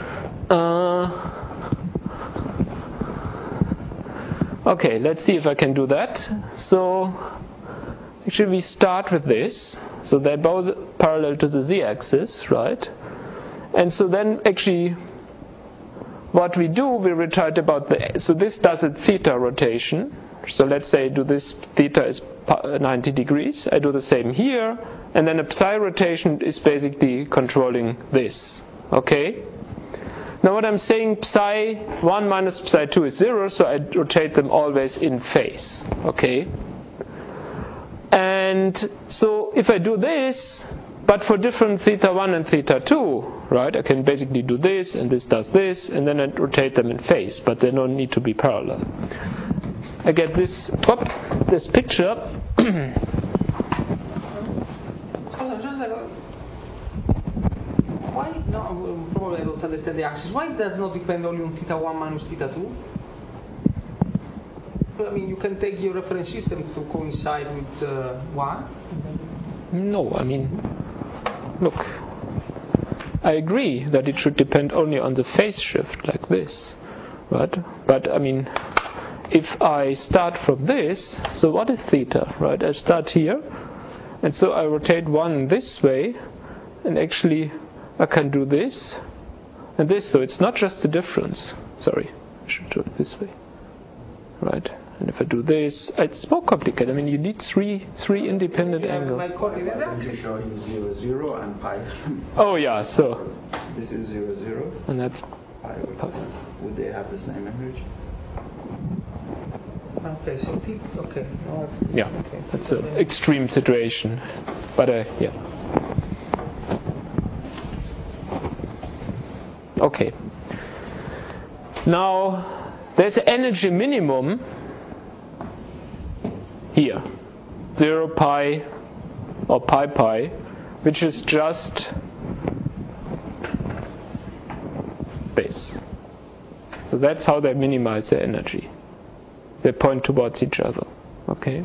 Okay, let's see if I can do that. So actually we start with this. So they're both parallel to the z-axis, right? And so then actually what we do, we rotate about the... So this does a theta rotation. So let's say I do this, theta is 90 degrees. I do the same here. And then a psi rotation is basically controlling this. Okay? Now what I'm saying, psi 1 minus psi 2 is 0, so I rotate them always in phase. Okay? And so if I do this, but for different theta 1 and theta 2, right, I can basically do this, and this does this, and then I rotate them in phase, but they don't need to be parallel. I get this picture. Why, no, probably I don't understand the axis. Why it does not depend only on theta 1 minus theta 2? I mean, you can take your reference system to coincide with 1. No, I mean, look, I agree that it should depend only on the phase shift like this, right? But I mean, if I start from this, so what is theta, right? I start here, and so I rotate 1 this way, and actually I can do this and this, so it's not just the difference. Sorry, I should do it this way, right? And if I do this, it's more complicated. I mean, you need three independent angles. I'm showing 0, 0 and pi. Oh yeah, so this is 0, 0. And that's pi. Would they have the same energy? Okay, so okay. Yeah, okay. That's an extreme situation, but yeah. Okay. Now there's an energy minimum here, 0 pi or pi, which is just this. So that's how they minimize their energy. They point towards each other. Okay.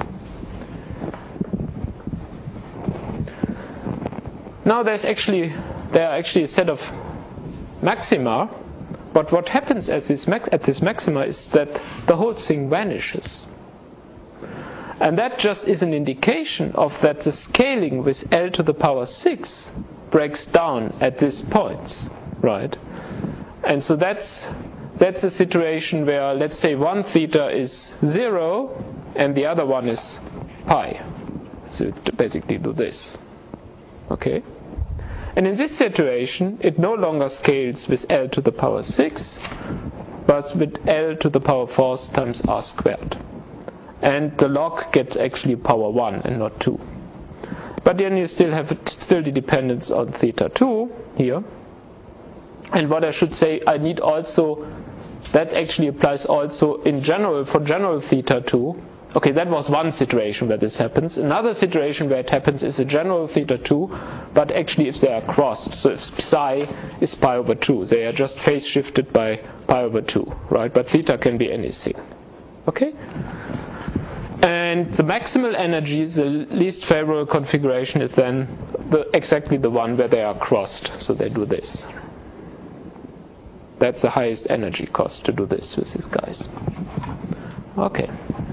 Now there are actually a set of maxima, but what happens at this maxima is that the whole thing vanishes. And that just is an indication of that the scaling with L to the power 6 breaks down at these points, right? And so that's a situation where, let's say, one theta is 0 and the other one is pi. So to basically do this. Okay? And in this situation, it no longer scales with L to the power 6, but with L to the power 4 times R squared. and the log gets actually power 1 and not 2. But then you still have the dependence on theta 2 here. And what I should say, I need also, that actually applies also in general, for general theta 2. Okay, that was one situation where this happens. Another situation where it happens is a general theta 2, but actually if they are crossed, so if psi is pi over 2, they are just phase shifted by pi over 2, right? But theta can be anything. Okay? And the maximal energy, the least favorable configuration, is then exactly the one where they are crossed, so they do this. That's the highest energy cost to do this with these guys. Okay.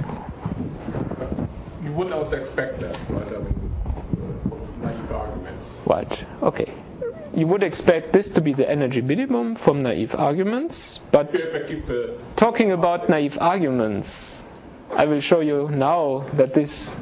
You would also expect that, right? I mean, naive arguments. Right. Okay. You would expect this to be the energy minimum from naive arguments, but talking about naive arguments, I will show you now that this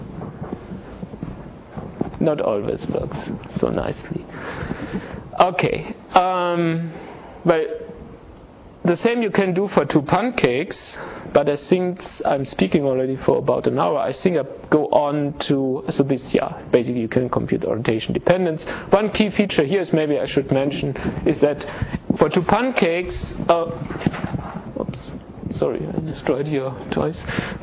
not always works so nicely. Okay. Well, the same you can do for two pancakes, but I think I'm speaking already for about an hour. I think I go on to, so this, basically you can compute orientation dependence. One key feature here is, maybe I should mention, is that for two pancakes, oops, sorry, I destroyed your choice.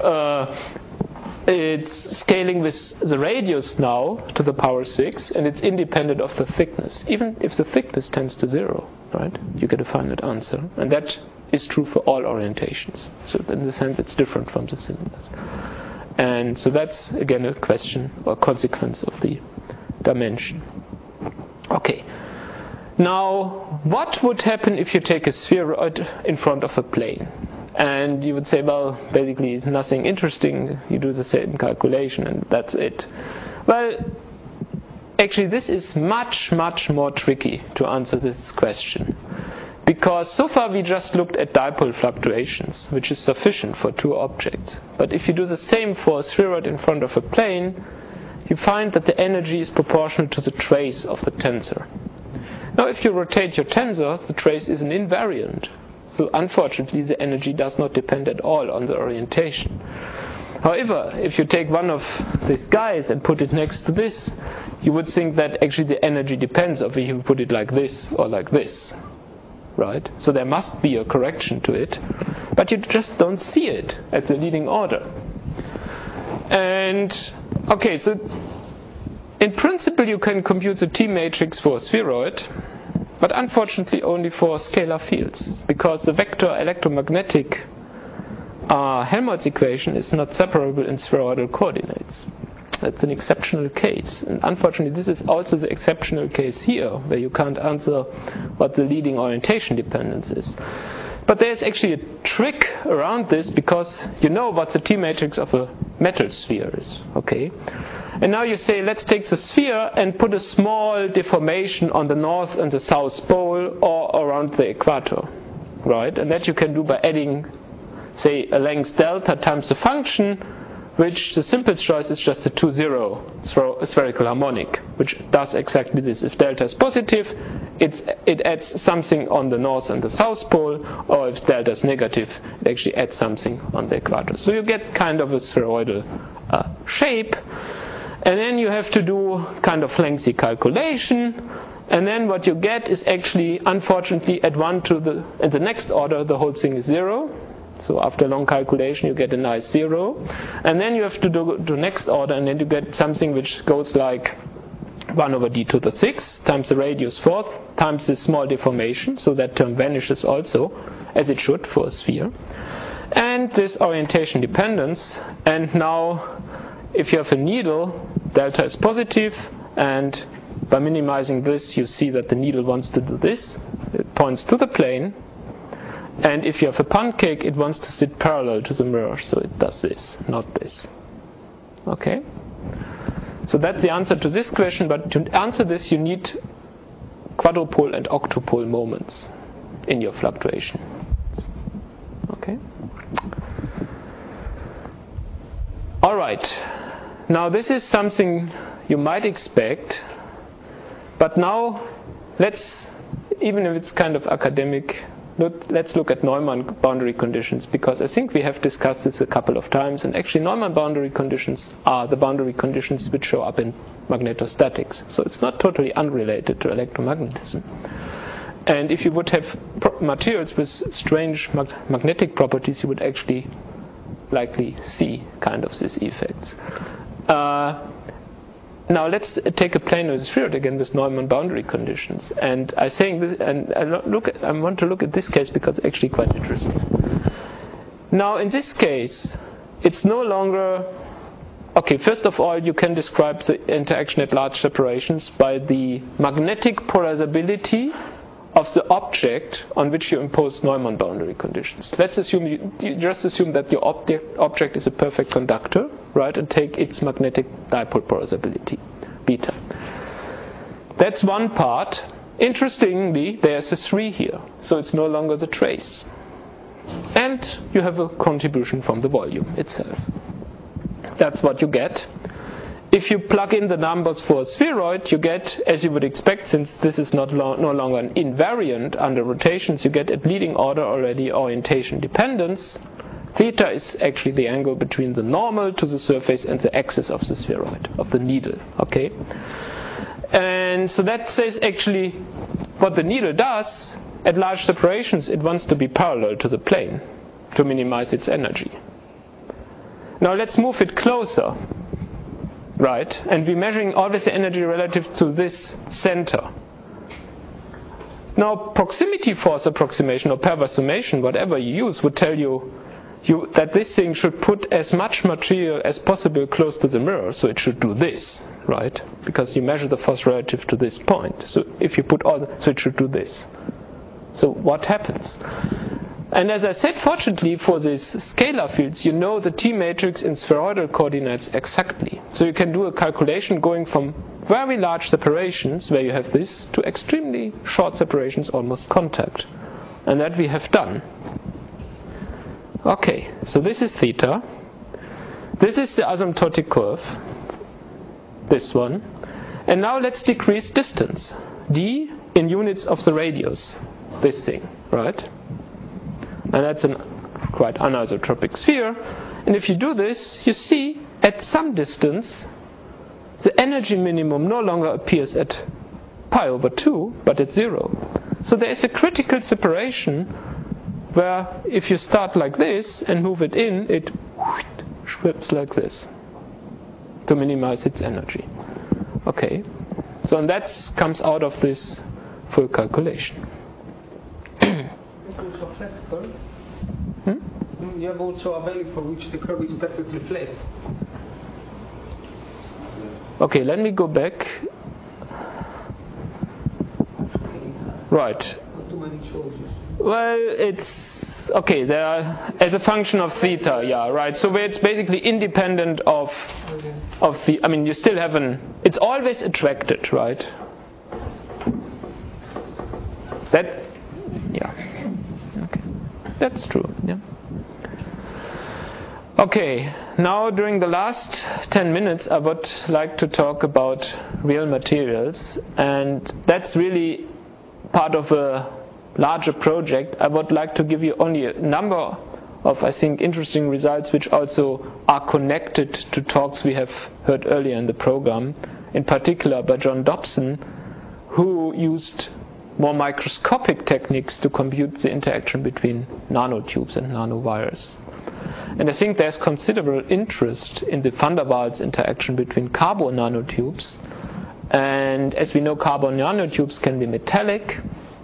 It's scaling with the radius now to the power 6, and it's independent of the thickness. Even if the thickness tends to 0, right, you get a finite answer. And that is true for all orientations. So in the sense it's different from the cylinders. And so that's, again, a question or consequence of the dimension. Okay. Now, what would happen if you take a spheroid in front of a plane? And you would say, well, basically nothing interesting. You do the same calculation and that's it. Well, actually this is much, much more tricky to answer this question. Because so far we just looked at dipole fluctuations, which is sufficient for two objects. But if you do the same for a spheroid in front of a plane, you find that the energy is proportional to the trace of the tensor. Now if you rotate your tensor, the trace is an invariant. So unfortunately the energy does not depend at all on the orientation. However, if you take one of these guys and put it next to this, you would think that actually the energy depends if you put it like this or like this. Right? So there must be a correction to it, but you just don't see it at the leading order. And okay, so in principle you can compute the T matrix for a spheroid, but unfortunately only for scalar fields, because the vector electromagnetic Helmholtz equation is not separable in spheroidal coordinates. That's an exceptional case. And unfortunately this is also the exceptional case here, where you can't answer what the leading orientation dependence is. But there's actually a trick around this, because you know what the T matrix of a metal sphere is. Okay? And now you say, let's take the sphere and put a small deformation on the north and the south pole or around the equator. Right? And that you can do by adding, say, a length delta times the function, which the simplest choice is just a 2-0 spherical harmonic, which does exactly this. If delta is positive, it adds something on the north and the south pole, or if delta is negative, it actually adds something on the equator. So you get kind of a spheroidal shape, and then you have to do kind of lengthy calculation, and then what you get is actually, unfortunately, at 1 to in the next order, the whole thing is 0. So after long calculation, you get a nice 0. And then you have to do next order, and then you get something which goes like 1 over d to the 6 times the radius fourth times this small deformation. So that term vanishes also, as it should for a sphere. And this orientation dependence. And now, if you have a needle, delta is positive, and by minimizing this, you see that the needle wants to do this. It points to the plane. And if you have a pancake, it wants to sit parallel to the mirror, so it does this, not this. Okay? So that's the answer to this question, but to answer this you need quadrupole and octupole moments in your fluctuation. Okay? Alright. Now this is something you might expect, but now let's, even if it's kind of academic, let's look at Neumann boundary conditions, because I think we have discussed this a couple of times, and actually Neumann boundary conditions are the boundary conditions which show up in magnetostatics. So it's not totally unrelated to electromagnetism. And if you would have materials with strange magnetic properties, you would actually likely see kind of these effects. Now let's take a planar spheroid again with Neumann boundary conditions. And I'm saying this, and I want to look at this case because it's actually quite interesting. Now in this case, it's no longer okay. First of all, you can describe the interaction at large separations by the magnetic polarizability of the object on which you impose Neumann boundary conditions. Let's assume you just assume that your object is a perfect conductor, right, and take its magnetic dipole polarizability, beta. That's one part. Interestingly, there's a 3 here, so it's no longer the trace. And you have a contribution from the volume itself. That's what you get. If you plug in the numbers for a spheroid, you get, as you would expect, since this is no longer an invariant under rotations, you get at leading order already orientation dependence. Theta is actually the angle between the normal to the surface and the axis of the spheroid, of the needle, okay? And so that says actually what the needle does at large separations, it wants to be parallel to the plane to minimize its energy. Now let's move it closer. Right, and we're measuring always the energy relative to this center. Now, proximity force approximation or Pervar summation, whatever you use, would tell you that this thing should put as much material as possible close to the mirror, so it should do this, right? Because you measure the force relative to this point. So if you put so it should do this. So what happens? And as I said, fortunately for these scalar fields, you know the T matrix in spheroidal coordinates exactly. So you can do a calculation going from very large separations, where you have this, to extremely short separations, almost contact. And that we have done. Okay, so this is theta. This is the asymptotic curve. This one. And now let's decrease distance. D in units of the radius. This thing, right? And that's a quite anisotropic sphere. And if you do this, you see at some distance, the energy minimum no longer appears at pi over 2, but at 0. So there is a critical separation where if you start like this and move it in, it slips like this to minimize its energy. Okay. So and that comes out of this full calculation. Also flat curve. You have also a value for which the curve is perfectly flat. Okay, let me go back. Right. Not too many choices. Well, it's okay. There are, as a function of theta, yeah, right. So where it's basically independent of the. I mean, you still have it's always attracted, right? That, yeah. Okay, that's true. Yeah. Okay, now during the last 10 minutes I would like to talk about real materials, and that's really part of a larger project. I would like to give you only a number of, I think, interesting results which also are connected to talks we have heard earlier in the program, in particular by John Dobson, who used more microscopic techniques to compute the interaction between nanotubes and nanowires. And I think there's considerable interest in the van der Waals interaction between carbon nanotubes. And as we know, carbon nanotubes can be metallic.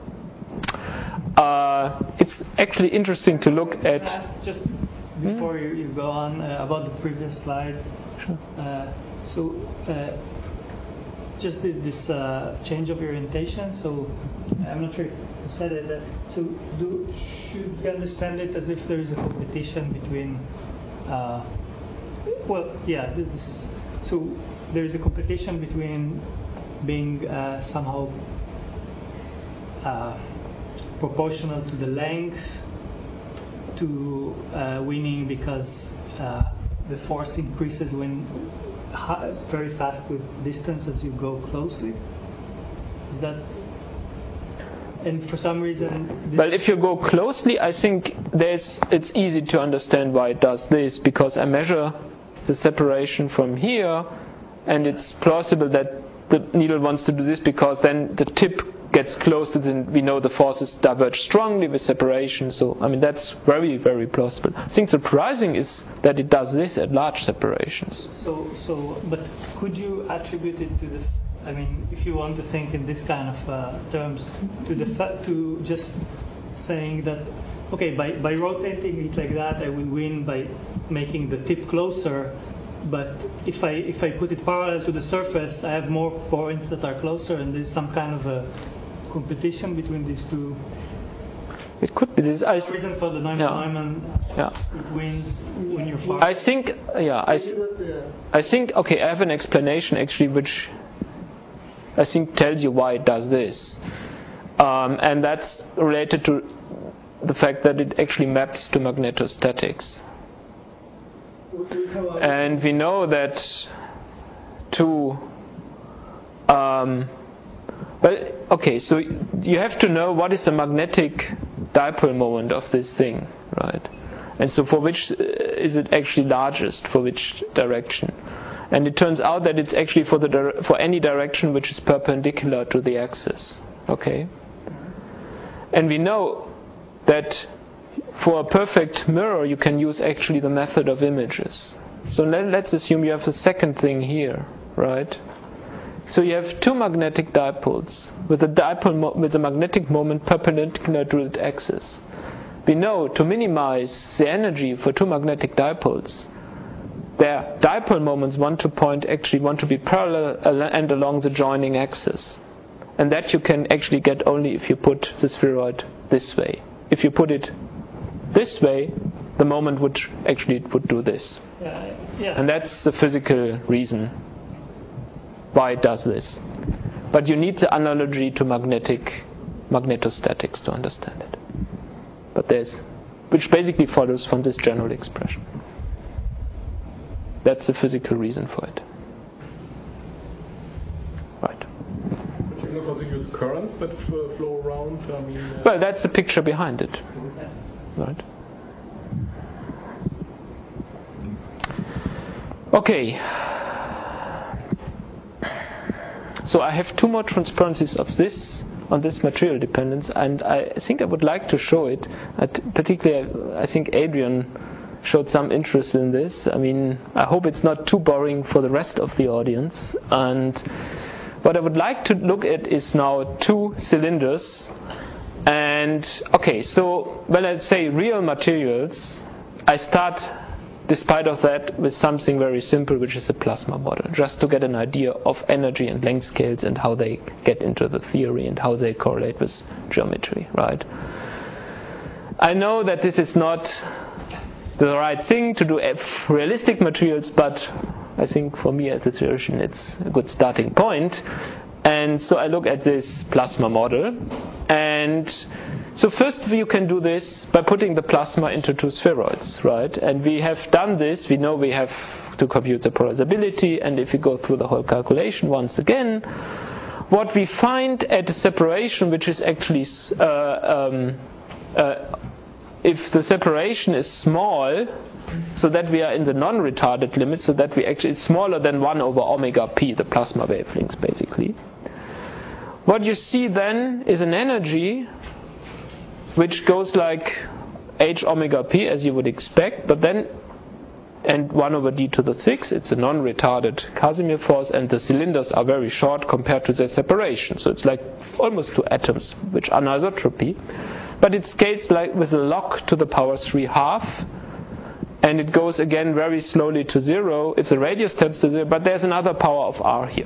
It's actually interesting to look at. Just before you go on about the previous slide. Sure. Just this change of orientation. So I'm not sure if you said it. So should we understand it as if there is a competition between? So there is a competition between being somehow proportional to the length to winning because the force increases when very fast with distance as you go closely. Is that? and for some reason. Well, if you go closely, I think it's easy to understand why it does this, because I measure the separation from here, and it's plausible that the needle wants to do this because then the tip gets closer, then we know the forces diverge strongly with separation. So, I mean, that's very, very plausible. I think surprising is that it does this at large separations. But could you attribute it to the, I mean, if you want to think in this kind of terms, to just saying that, okay, by rotating it like that, I will win by making the tip closer. But if I put it parallel to the surface, I have more points that are closer, and there's some kind of a competition between these two. It could be this. The reason for the Neumann, it wins when you're far. I think, okay, I have an explanation actually, which I think tells you why it does this, and that's related to the fact that it actually maps to magnetostatics. And we know that so you have to know what is the magnetic dipole moment of this thing, right? And so for which is it actually largest, for which direction? And it turns out that it's actually for any direction which is perpendicular to the axis, okay? And we know that for a perfect mirror, you can use actually the method of images. So let's assume you have a second thing here, right? So you have two magnetic dipoles with a magnetic moment perpendicular to the axis. We know to minimize the energy for two magnetic dipoles, their dipole moments want to be parallel and along the joining axis. And that you can actually get only if you put the spheroid this way. If you put it this way, the moment would do this. And that's the physical reason why it does this. But you need the analogy to magnetostatics to understand it. But which basically follows from this general expression. That's the physical reason for it. Right. But you can also use currents that flow around. Well, that's the picture behind it. Right. Okay. So I have two more transparencies of this on this material dependence, and I think I would like to show it. Particularly, I think Adrian showed some interest in this. I mean, I hope it's not too boring for the rest of the audience. And what I would like to look at is now two cylinders. And okay, so when I say real materials, I start, despite of that, with something very simple, which is a plasma model, just to get an idea of energy and length scales and how they get into the theory and how they correlate with geometry, right? I know that this is not the right thing to do realistic materials, but I think for me as a theoretician it's a good starting point. And so I look at this plasma model, and so first you can do this by putting the plasma into two spheroids, right? And we have done this. We know we have to compute the polarizability, and if we go through the whole calculation once again, what we find at the separation, which is actually if the separation is small, so that we are in the non-retarded limit, so that it's smaller than 1 over omega p, the plasma wavelengths basically. What you see then is an energy which goes like h omega p, as you would expect, but then, and 1 over d to the 6, it's a non-retarded Casimir force, and the cylinders are very short compared to their separation. So it's like almost two atoms, which are anisotropy. But it scales like with a log to the power 3/2, and it goes again very slowly to 0 if the radius tends to 0, but there's another power of r here.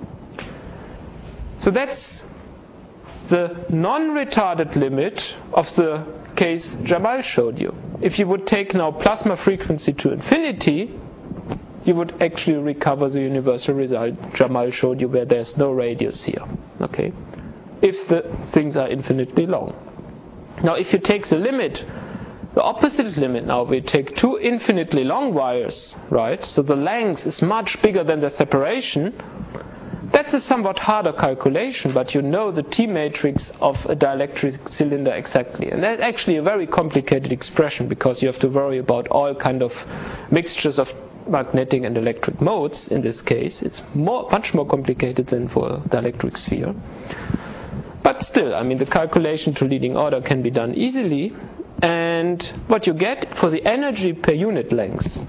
So that's the non-retarded limit of the case Jamal showed you. If you would take now plasma frequency to infinity, you would actually recover the universal result Jamal showed you, where there's no radius here. Okay, if the things are infinitely long. Now, if you take the limit, the opposite limit now, we take two infinitely long wires, right? So the length is much bigger than the separation. That's a somewhat harder calculation, but you know the T matrix of a dielectric cylinder exactly. And that's actually a very complicated expression because you have to worry about all kind of mixtures of magnetic and electric modes in this case. It's much more complicated than for a dielectric sphere. But still, I mean, the calculation to leading order can be done easily. And what you get for the energy per unit length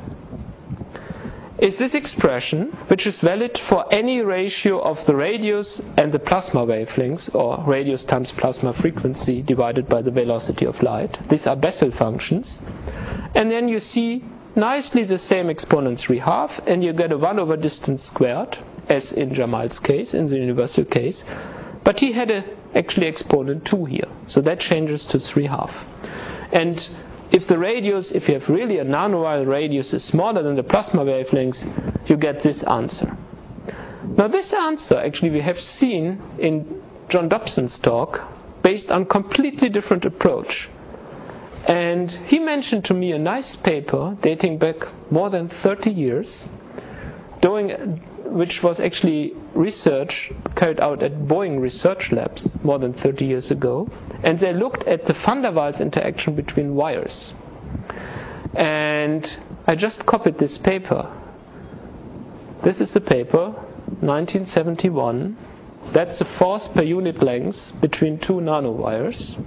is this expression, which is valid for any ratio of the radius and the plasma wavelengths, or radius times plasma frequency divided by the velocity of light. These are Bessel functions. And then you see nicely the same exponents 3/2, and you get a 1 over distance squared, as in Jamal's case, in the universal case. But he had actually exponent 2 here, so that changes to 3/2. And if the radius, if you have really a nanowire radius is smaller than the plasma wavelengths, you get this answer. Now this answer actually we have seen in John Dobson's talk based on completely different approach. And he mentioned to me a nice paper dating back more than 30 years, which was actually research carried out at Boeing research labs more than 30 years ago. And they looked at the van der Waals interaction between wires. And I just copied this paper. This is the paper, 1971. That's the force per unit length between 2 nanowires.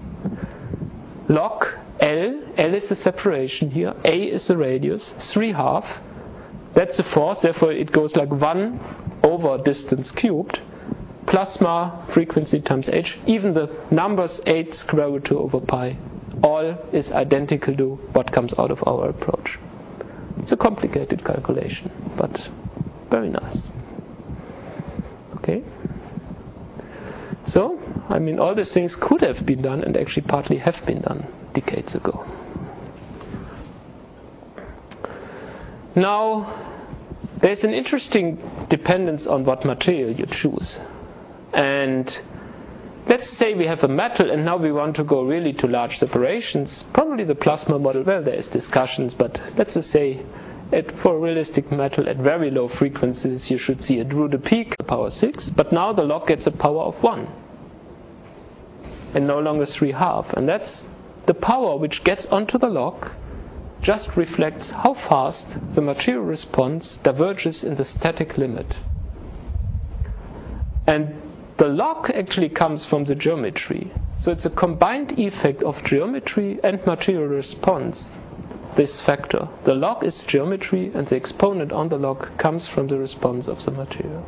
Log L is the separation here, A is the radius, 3/2. That's the force, therefore it goes like 1 over distance cubed, plasma frequency times h. Even the numbers 8 square root 2 over pi, all is identical to what comes out of our approach. It's a complicated calculation, but very nice. Okay? So, I mean, all these things could have been done and actually partly have been done decades ago. Now, there's an interesting dependence on what material you choose. And let's say we have a metal and now we want to go really to large separations. Probably the plasma model, well, there is discussions, but let's just say for a realistic metal at very low frequencies you should see a Drude peak, power 6, but now the log gets a power of 1 and no longer 3/2. And that's the power which gets onto the log just reflects how fast the material response diverges in the static limit. And the log actually comes from the geometry. So it's a combined effect of geometry and material response, this factor. The log is geometry and the exponent on the log comes from the response of the material.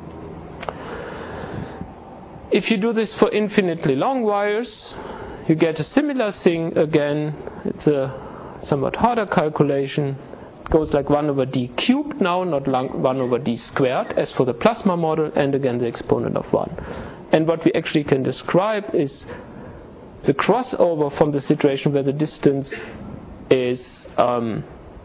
If you do this for infinitely long wires, you get a similar thing again. It's a somewhat harder calculation. It goes like 1 over d cubed now, not 1 over d squared, as for the plasma model, and again the exponent of 1. And what we actually can describe is the crossover from the situation where the distance is that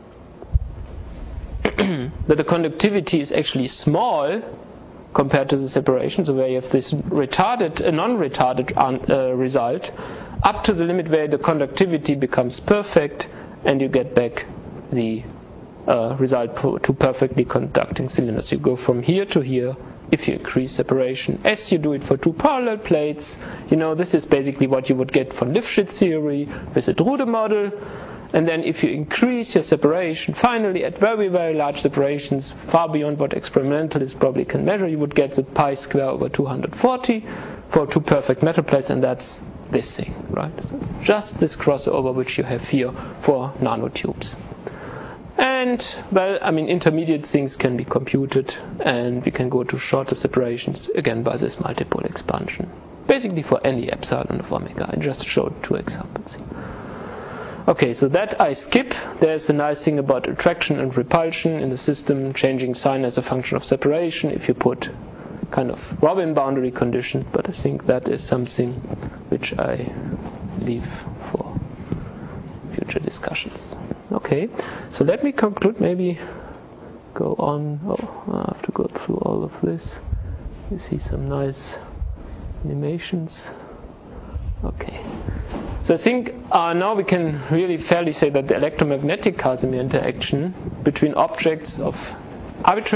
the conductivity is actually small compared to the separation, so where you have this non-retarded result, up to the limit where the conductivity becomes perfect, and you get back the result to perfectly conducting cylinders. You go from here to here if you increase separation, as you do it for 2 parallel plates. You know, this is basically what you would get from Lifshitz theory with the Drude model. And then if you increase your separation, finally at very, very large separations, far beyond what experimentalists probably can measure, you would get the pi square over 240 for 2 perfect metal plates, and that's this thing, right? So it's just this crossover which you have here for nanotubes. And, well, I mean, intermediate things can be computed, and we can go to shorter separations, again, by this multipole expansion. Basically for any epsilon of omega. I just showed 2 examples. Okay, so that I skip. There's a nice thing about attraction and repulsion in the system, changing sign as a function of separation if you put kind of Robin boundary conditions, but I think that is something which I leave for future discussions. Okay, so let me conclude, maybe go on. Oh, I have to go through all of this. You see some nice animations. Okay. So I think now we can really fairly say that the electromagnetic Casimir interaction between objects of arbitrary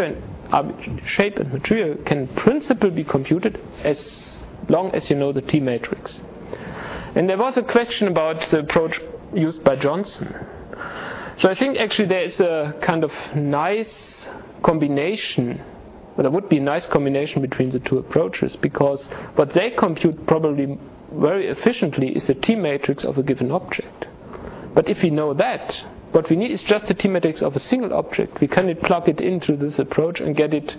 shape and material can in principle be computed as long as you know the T matrix. And there was a question about the approach used by Johnson. So I think actually there is a kind of nice combination, or there would be a nice combination between the two approaches, because what they compute probably very efficiently is the T matrix of a given object. But if we know that, what we need is just the T matrix of a single object. We can plug it into this approach and get it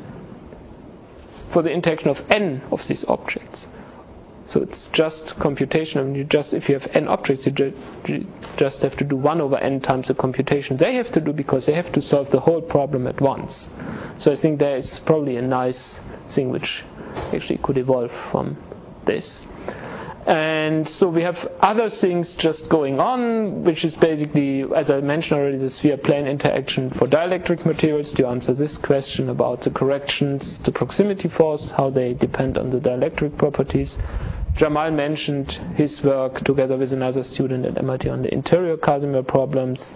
for the interaction of n of these objects. So it's just computation. I mean, if you have n objects, you just have to do 1 over n times the computation they have to do, because they have to solve the whole problem at once. So I think there is probably a nice thing which actually could evolve from this. And so we have other things just going on, which is basically, as I mentioned already, the sphere-plane interaction for dielectric materials to answer this question about the corrections to proximity force, how they depend on the dielectric properties. Jamal mentioned his work together with another student at MIT on the interior Casimir problems.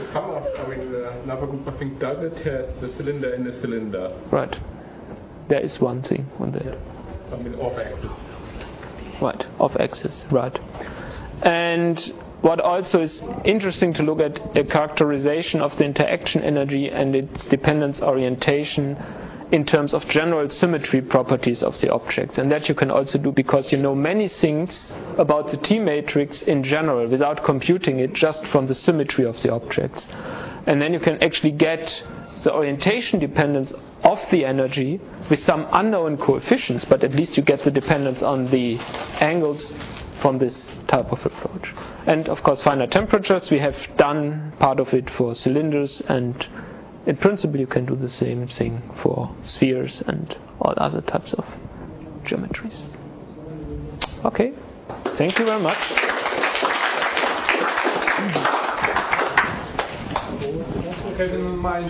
Another group, I think David has the cylinder in the cylinder. Right. There is one thing on that. I mean, off-axis. Right, off-axis, right. And what also is interesting to look at a characterization of the interaction energy and its dependence orientation in terms of general symmetry properties of the objects. And that you can also do because you know many things about the T matrix in general without computing it, just from the symmetry of the objects. And then you can actually get the orientation dependence of the energy with some unknown coefficients, but at least you get the dependence on the angles from this type of approach. And of course, finite temperatures, we have done part of it for cylinders, and in principle you can do the same thing for spheres and all other types of geometries. Okay, thank you very much. Also keep in mind